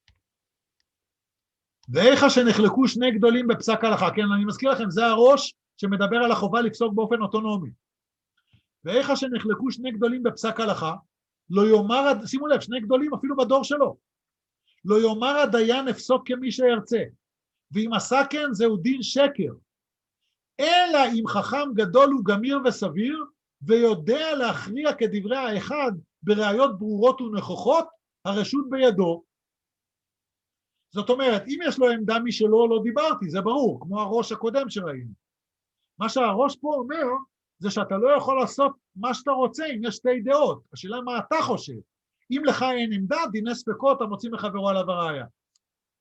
ואיך שנחלקו שני גדולים בפסק הלכה, כן, אני מזכיר לכם, זה הראש שמדבר על החובה לפסוק באופן אוטונומי. ואיך שנחלקו שני גדולים בפסק הלכה, לא יאמר, שימו לב, שני גדולים אפילו בדור שלו, לא יאמר הדיין אפסוק כמי שירצה, ואם עשה כן זהו דין שקר, אלא אם חכם גדול וגמיר וסביר, ויודע להכריע כדברי האחד בראיות ברורות ונכוחות, הרשות בידו. זאת אומרת, אם יש לו עמדה משלו, לא דיברתי, זה ברור, כמו הראש הקודם שראינו. מה שהראש פה אומר, זה שאתה לא יכול לעשות מה שאתה רוצה אם יש שתי דעות. השאלה מה אתה חושב. אם לך אין עמדה, דיני ספקות, המוצאים מחברו עליו הראיה.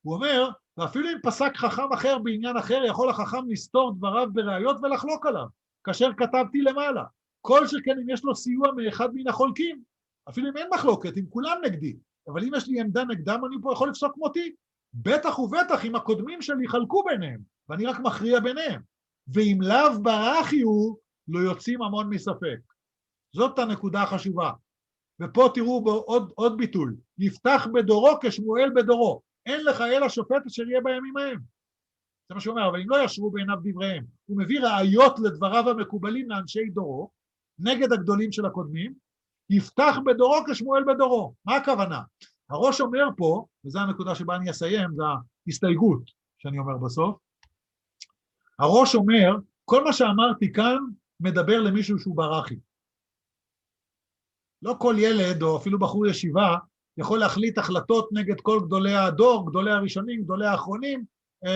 הוא אומר, ואפילו אם פסק חכם אחר בעניין אחר, יכול החכם לסתור דבריו בראיות ולחלוק עליו, כאשר כתבתי למעלה. כל שכן אם יש לו סיוע מאחד מן החולקים, אפילו אם אין מחלוקת, אם כולם נגדי, אבל אם יש לי עמדה נגדם, אני פה יכול לפסוק מותי. בטח ובטח אם הקודמים שלי חלקו ביניהם, ואני רק מכריע ביניהם. ואם לאו ברכי הוא, לא יוצאים המון מספק. זאת הנקודה החשובה. ופה תראו בו עוד, עוד ביטול. יפתח בדורו כשמואל בדורו. אין לך אלא שופט אשר יהיה בימים ההם. זה מה שהוא אומר, אבל אם לא ישרו בעיניו דבריהם, הוא מביא ראיות לדבריו המקובלים לאנשי דורו, נגד הגדולים של הקודמים, יפתח בדורו כשמואל בדורו. מה הכוונה? הראש אומר פה, וזו הנקודה שבה אני אסיים, זה ההסתייגות שאני אומר בסוף, הראש אומר, כל מה שאמרתי כאן מדבר למישהו שהוא ברכי. לא כל ילד, או אפילו בחור ישיבה, יכול להחליט החלטות נגד כל גדולי הדור, גדולי הראשונים, גדולי האחרונים,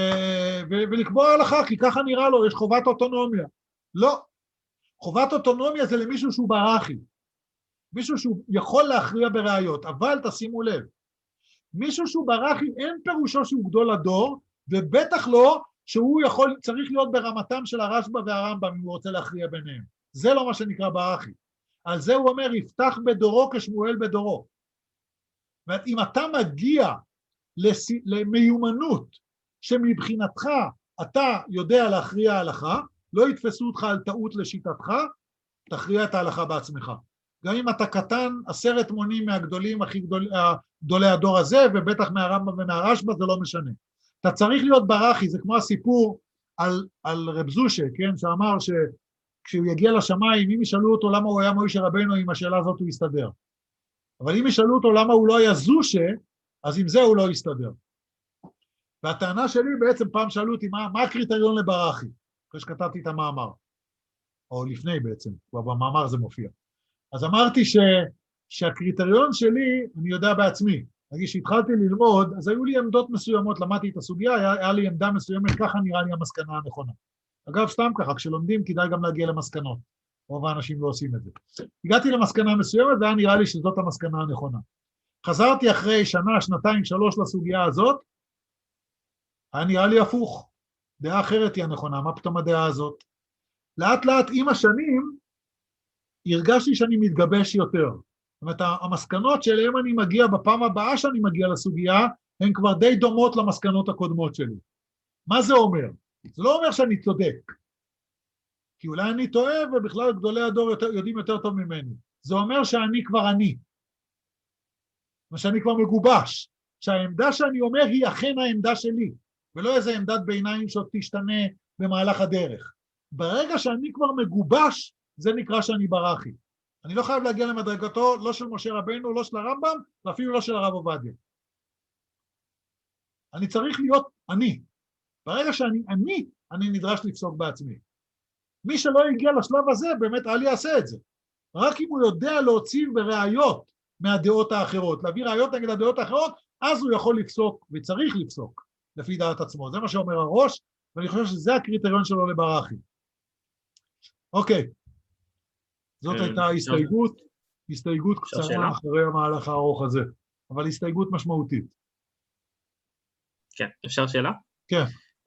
ולקבוע הלכה, כי ככה נראה לו, יש חובת אוטונומיה. לא. חובת אוטונומיה זה למישהו שהוא ברכי. מישהו שהוא יכול להכריע בראיות, אבל תשימו לב, מישהו שהוא ברכי אין פירושו שהוא גדול הדור, ובטח לא שהוא יכול, צריך להיות ברמתם של הרשב"א והרמב"ם אם הוא רוצה להכריע ביניהם. זה לא מה שנקרא ברכי. על זה הוא אומר, יפתח בדורו כשמואל בדורו. זאת אם אתה מגיע לס... למיומנות שמבחינתך אתה יודע להכריע ההלכה, לא יתפסו אותך על טעות לשיטתך, תכריע את ההלכה בעצמך. גם אם אתה קטן, עשרת מונים מהגדולים, הכי גדול, גדולי הדור הזה, ובטח מהרמב"ם ומהרשב"א, זה לא משנה. אתה צריך להיות ברכי, זה כמו הסיפור על, על רב זושה, כן, שאמר שכשהוא יגיע לשמיים, אם ישאלו אותו למה הוא היה מוישה רבנו, עם השאלה הזאת הוא יסתדר. אבל אם ישאלו אותו למה הוא לא היה זושה, אז עם זה הוא לא יסתדר. והטענה שלי בעצם פעם שאלו אותי, מה, מה הקריטריון לברכי? אחרי שכתבתי את המאמר, או לפני בעצם, כבר במאמר זה מופיע. אז אמרתי ש, שהקריטריון שלי, אני יודע בעצמי, נגיד שהתחלתי ללמוד, אז היו לי עמדות מסוימות, למדתי את הסוגיה, היה, היה לי עמדה מסוימת, ככה נראה לי המסקנה הנכונה. אגב, סתם ככה, כשלומדים כדאי גם להגיע למסקנות, רוב האנשים לא עושים את זה. הגעתי למסקנה מסוימת, והיה נראה לי שזאת המסקנה הנכונה. חזרתי אחרי שנה, שנתיים, שלוש לסוגיה הזאת, היה נראה לי הפוך, דעה אחרת היא הנכונה, מה פתאום הדעה הזאת? לאט לאט עם השנים, הרגשתי שאני מתגבש יותר. זאת אומרת, המסקנות שאליהם אני מגיע בפעם הבאה שאני מגיע לסוגיה, הן כבר די דומות למסקנות הקודמות שלי. מה זה אומר? זה לא אומר שאני צודק, כי אולי אני טועה ובכלל גדולי הדור יותר, יודעים יותר טוב ממני. זה אומר שאני כבר אני, שאני כבר מגובש, שהעמדה שאני אומר היא אכן העמדה שלי, ולא איזה עמדת ביניים שעוד תשתנה במהלך הדרך. ברגע שאני כבר מגובש, זה נקרא שאני ברכי. אני לא חייב להגיע למדרגתו, לא של משה רבנו, לא של הרמב"ם, ואפילו לא של הרב עובדיה. אני צריך להיות אני. ברגע שאני אני, אני נדרש לפסוק בעצמי. מי שלא הגיע לשלב הזה, באמת אל יעשה את זה. רק אם הוא יודע להוציא בראיות מהדעות האחרות, להביא ראיות נגד הדעות האחרות, אז הוא יכול לפסוק, וצריך לפסוק, לפי דעת עצמו. זה מה שאומר הראש, ואני חושב שזה הקריטריון שלו לברכי. אוקיי. זאת הייתה הסתייגות, הסתייגות קצרה אחרי המהלך הארוך הזה, אבל הסתייגות משמעותית.
כן, אפשר שאלה?
כן.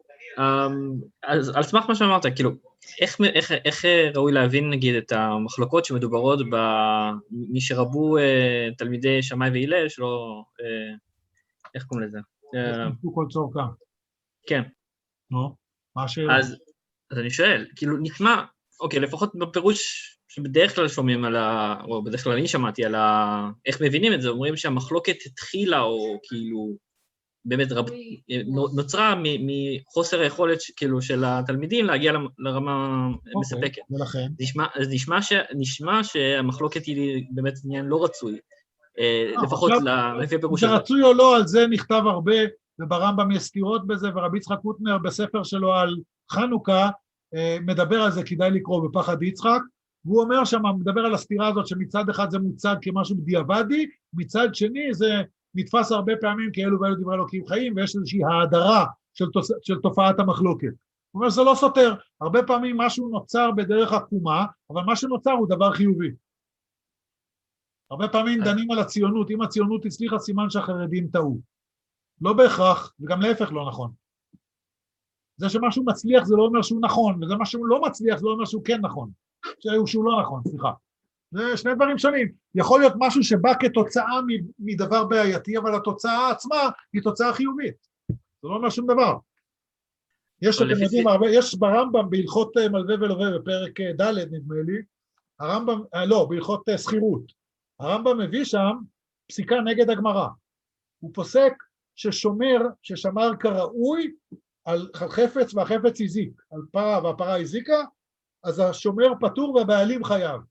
אז על סמך מה שאמרת, כאילו, איך ראוי להבין, נגיד, את המחלוקות שמדוברות במי שרבו תלמידי שמאי והלל, שלא, איך קוראים לזה?
נשמעו כל צורכם.
כן.
נו, מה השאלה?
אז אני שואל, כאילו, נשמע, אוקיי, לפחות בפירוש שבדרך כלל שומעים על ה... או בדרך כלל אני שמעתי על ה... איך מבינים את זה, אומרים שהמחלוקת התחילה, או כאילו, באמת רב... נוצרה מחוסר היכולת, כאילו, של התלמידים להגיע לרמה מספקת.
ולכן?
אז נשמע, ש... נשמע שהמחלוקת היא באמת עניין לא רצוי, לפחות לפי הפירוש הזה.
שרצוי או לא, על זה נכתב הרבה, וברמב"ם יש סתירות בזה, ורבי יצחק קוטנר בספר שלו על חנוכה, מדבר על זה, כדאי לקרוא בפחד יצחק, והוא אומר שם, מדבר על הסתירה הזאת, שמצד אחד זה מוצג כמשהו בדיעבדי, מצד שני זה נתפס הרבה פעמים כאלו ואלו דברי אלוקים חיים, ויש איזושהי האדרה של, של תופעת המחלוקת. הוא אומר, זה לא סותר, הרבה פעמים משהו נוצר בדרך עקומה, אבל מה שנוצר הוא דבר חיובי. הרבה פעמים דנים על הציונות, אם הציונות הצליחה, סימן שהחרדים טעו. לא בהכרח, וגם להפך לא נכון. זה שמשהו מצליח זה לא אומר שהוא נכון, וזה משהו לא מצליח זה לא אומר שהוא כן נכון, שהוא לא נכון, סליחה. זה שני דברים שונים. יכול להיות משהו שבא כתוצאה מדבר בעייתי, אבל התוצאה עצמה היא תוצאה חיובית. זה לא אומר שום דבר. יש, אתם יודעים, הרבה, יש ברמב"ם בהלכות מלווה ולווה בפרק ד' נדמה לי, הרמב"ם, לא, בהלכות סחירות. הרמב"ם מביא שם פסיקה נגד הגמרא. הוא פוסק ששומר, ששמר כראוי על חפץ והחפץ הזיק, על פרה והפרה הזיקה, אז השומר פטור והבעלים חייב.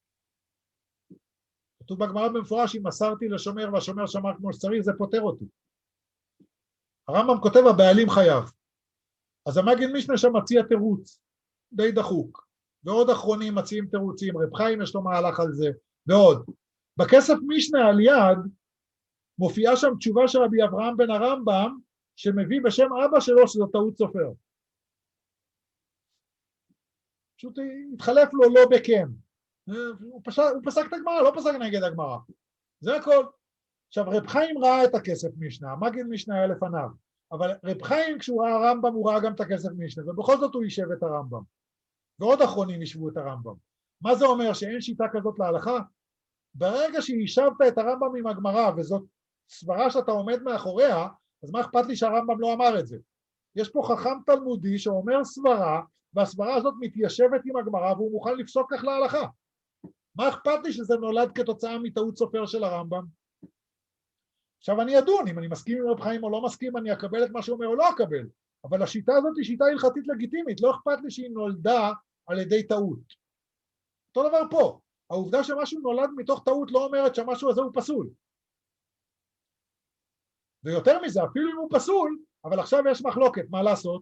כתוב בגמרא במפורש, אם מסרתי לשומר והשומר שמר כמו שצריך, זה פותר אותי. הרמב"ם כותב, הבעלים חייב. אז המגיד משנה שם מציע תירוץ, די דחוק, ועוד אחרונים מציעים תירוצים, רב חיים יש לו מהלך על זה, ועוד. בכסף משנה על יד, מופיעה שם תשובה של רבי אברהם בן הרמב"ם, שמביא בשם אבא שלו שזו טעות סופר. פשוט התחלף לו לא בכן. הוא, פש... הוא פסק את הגמרא, לא פסק נגד הגמרא. זה הכל. עכשיו, רב חיים ראה את הכסף משנה, המגיד משנה היה לפניו, אבל רב חיים כשהוא ראה הרמב"ם, הוא ראה גם את הכסף משנה, ובכל זאת הוא יישב את הרמב"ם. ועוד אחרונים יישבו את הרמב"ם. מה זה אומר? שאין שיטה כזאת להלכה? ברגע שישבת את הרמב"ם עם הגמרא, וזאת סברה שאתה עומד מאחוריה, אז מה אכפת לי שהרמב"ם לא אמר את זה? יש פה חכם תלמודי שאומר סברה, והסברה הזאת מתיישבת עם הגמרא, והוא מוכן לפסוק כך להלכה. מה אכפת לי שזה נולד כתוצאה מטעות סופר של הרמב"ם? עכשיו אני אדון, אם אני מסכים עם רב חיים או לא מסכים, אני אקבל את מה שהוא אומר או לא אקבל. אבל השיטה הזאת היא שיטה הלכתית לגיטימית, לא אכפת לי שהיא נולדה על ידי טעות. אותו דבר פה, העובדה שמשהו נולד מתוך טעות לא אומרת שהמשהו הזה הוא פסול. ויותר מזה, אפילו אם הוא פסול, אבל עכשיו יש מחלוקת, מה לעשות?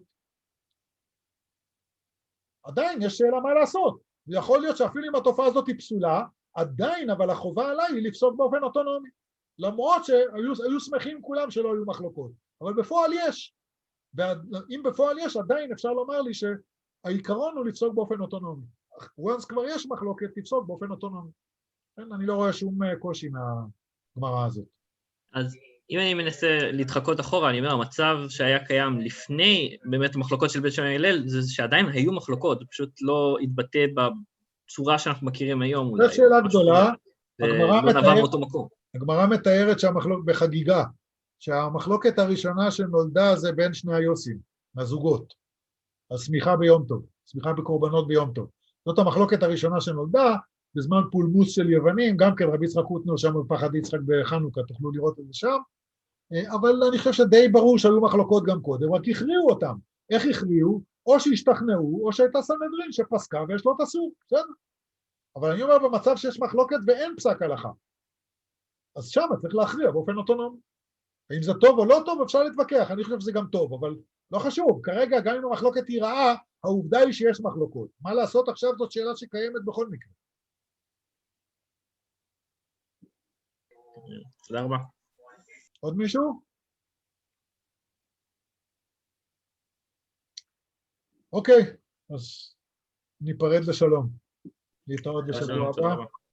עדיין יש שאלה מה לעשות. ויכול להיות שאפילו אם התופעה הזאת היא פסולה, עדיין, אבל החובה עליי היא לפסוק באופן אוטונומי. למרות שהיו שמחים כולם שלא היו מחלוקות. אבל בפועל יש. ואם בפועל יש, עדיין אפשר לומר לי שהעיקרון הוא לפסוק באופן אוטונומי. once כבר יש מחלוקת, תפסוק באופן אוטונומי. אני לא רואה שום קושי מהגמרא הזאת.
אז אם אני מנסה להתחקות אחורה, אני אומר, המצב שהיה קיים לפני באמת המחלוקות של בית שמאי הלל, זה שעדיין היו מחלוקות, זה פשוט לא התבטא בצורה שאנחנו מכירים היום.
זו שאלה גדולה.
לא נבע מאותו מקום.
הגמרא מתארת שהמחלוקת בחגיגה, שהמחלוקת הראשונה שנולדה זה בין שני היוסים, הזוגות, השמיכה ביום טוב, שמיכה בקורבנות ביום טוב. זאת המחלוקת הראשונה שנולדה, בזמן פולמוס של יוונים, גם כן רבי יצחק קוטנר שם בפחד יצחק בחנוכה, תוכלו לראות את זה שם, אבל אני חושב שדי ברור שהיו מחלוקות גם קודם, רק הכריעו אותם. איך הכריעו? או שהשתכנעו, או שהייתה סנהדרין שפסקה ויש לו את אסור, בסדר? אבל אני אומר במצב שיש מחלוקת ואין פסק הלכה, אז שם צריך להכריע באופן אוטונומי. האם זה טוב או לא טוב, אפשר להתווכח, אני חושב שזה גם טוב, אבל לא חשוב, כרגע גם אם המחלוקת היא רעה, העובדה היא שיש מחלוקות. מה לעשות עכשיו זאת שאלה שקיימת בכל מקרה.
תודה רבה.
עוד מישהו? אוקיי, אז ניפרד לשלום. להתראות בשבוע הבא.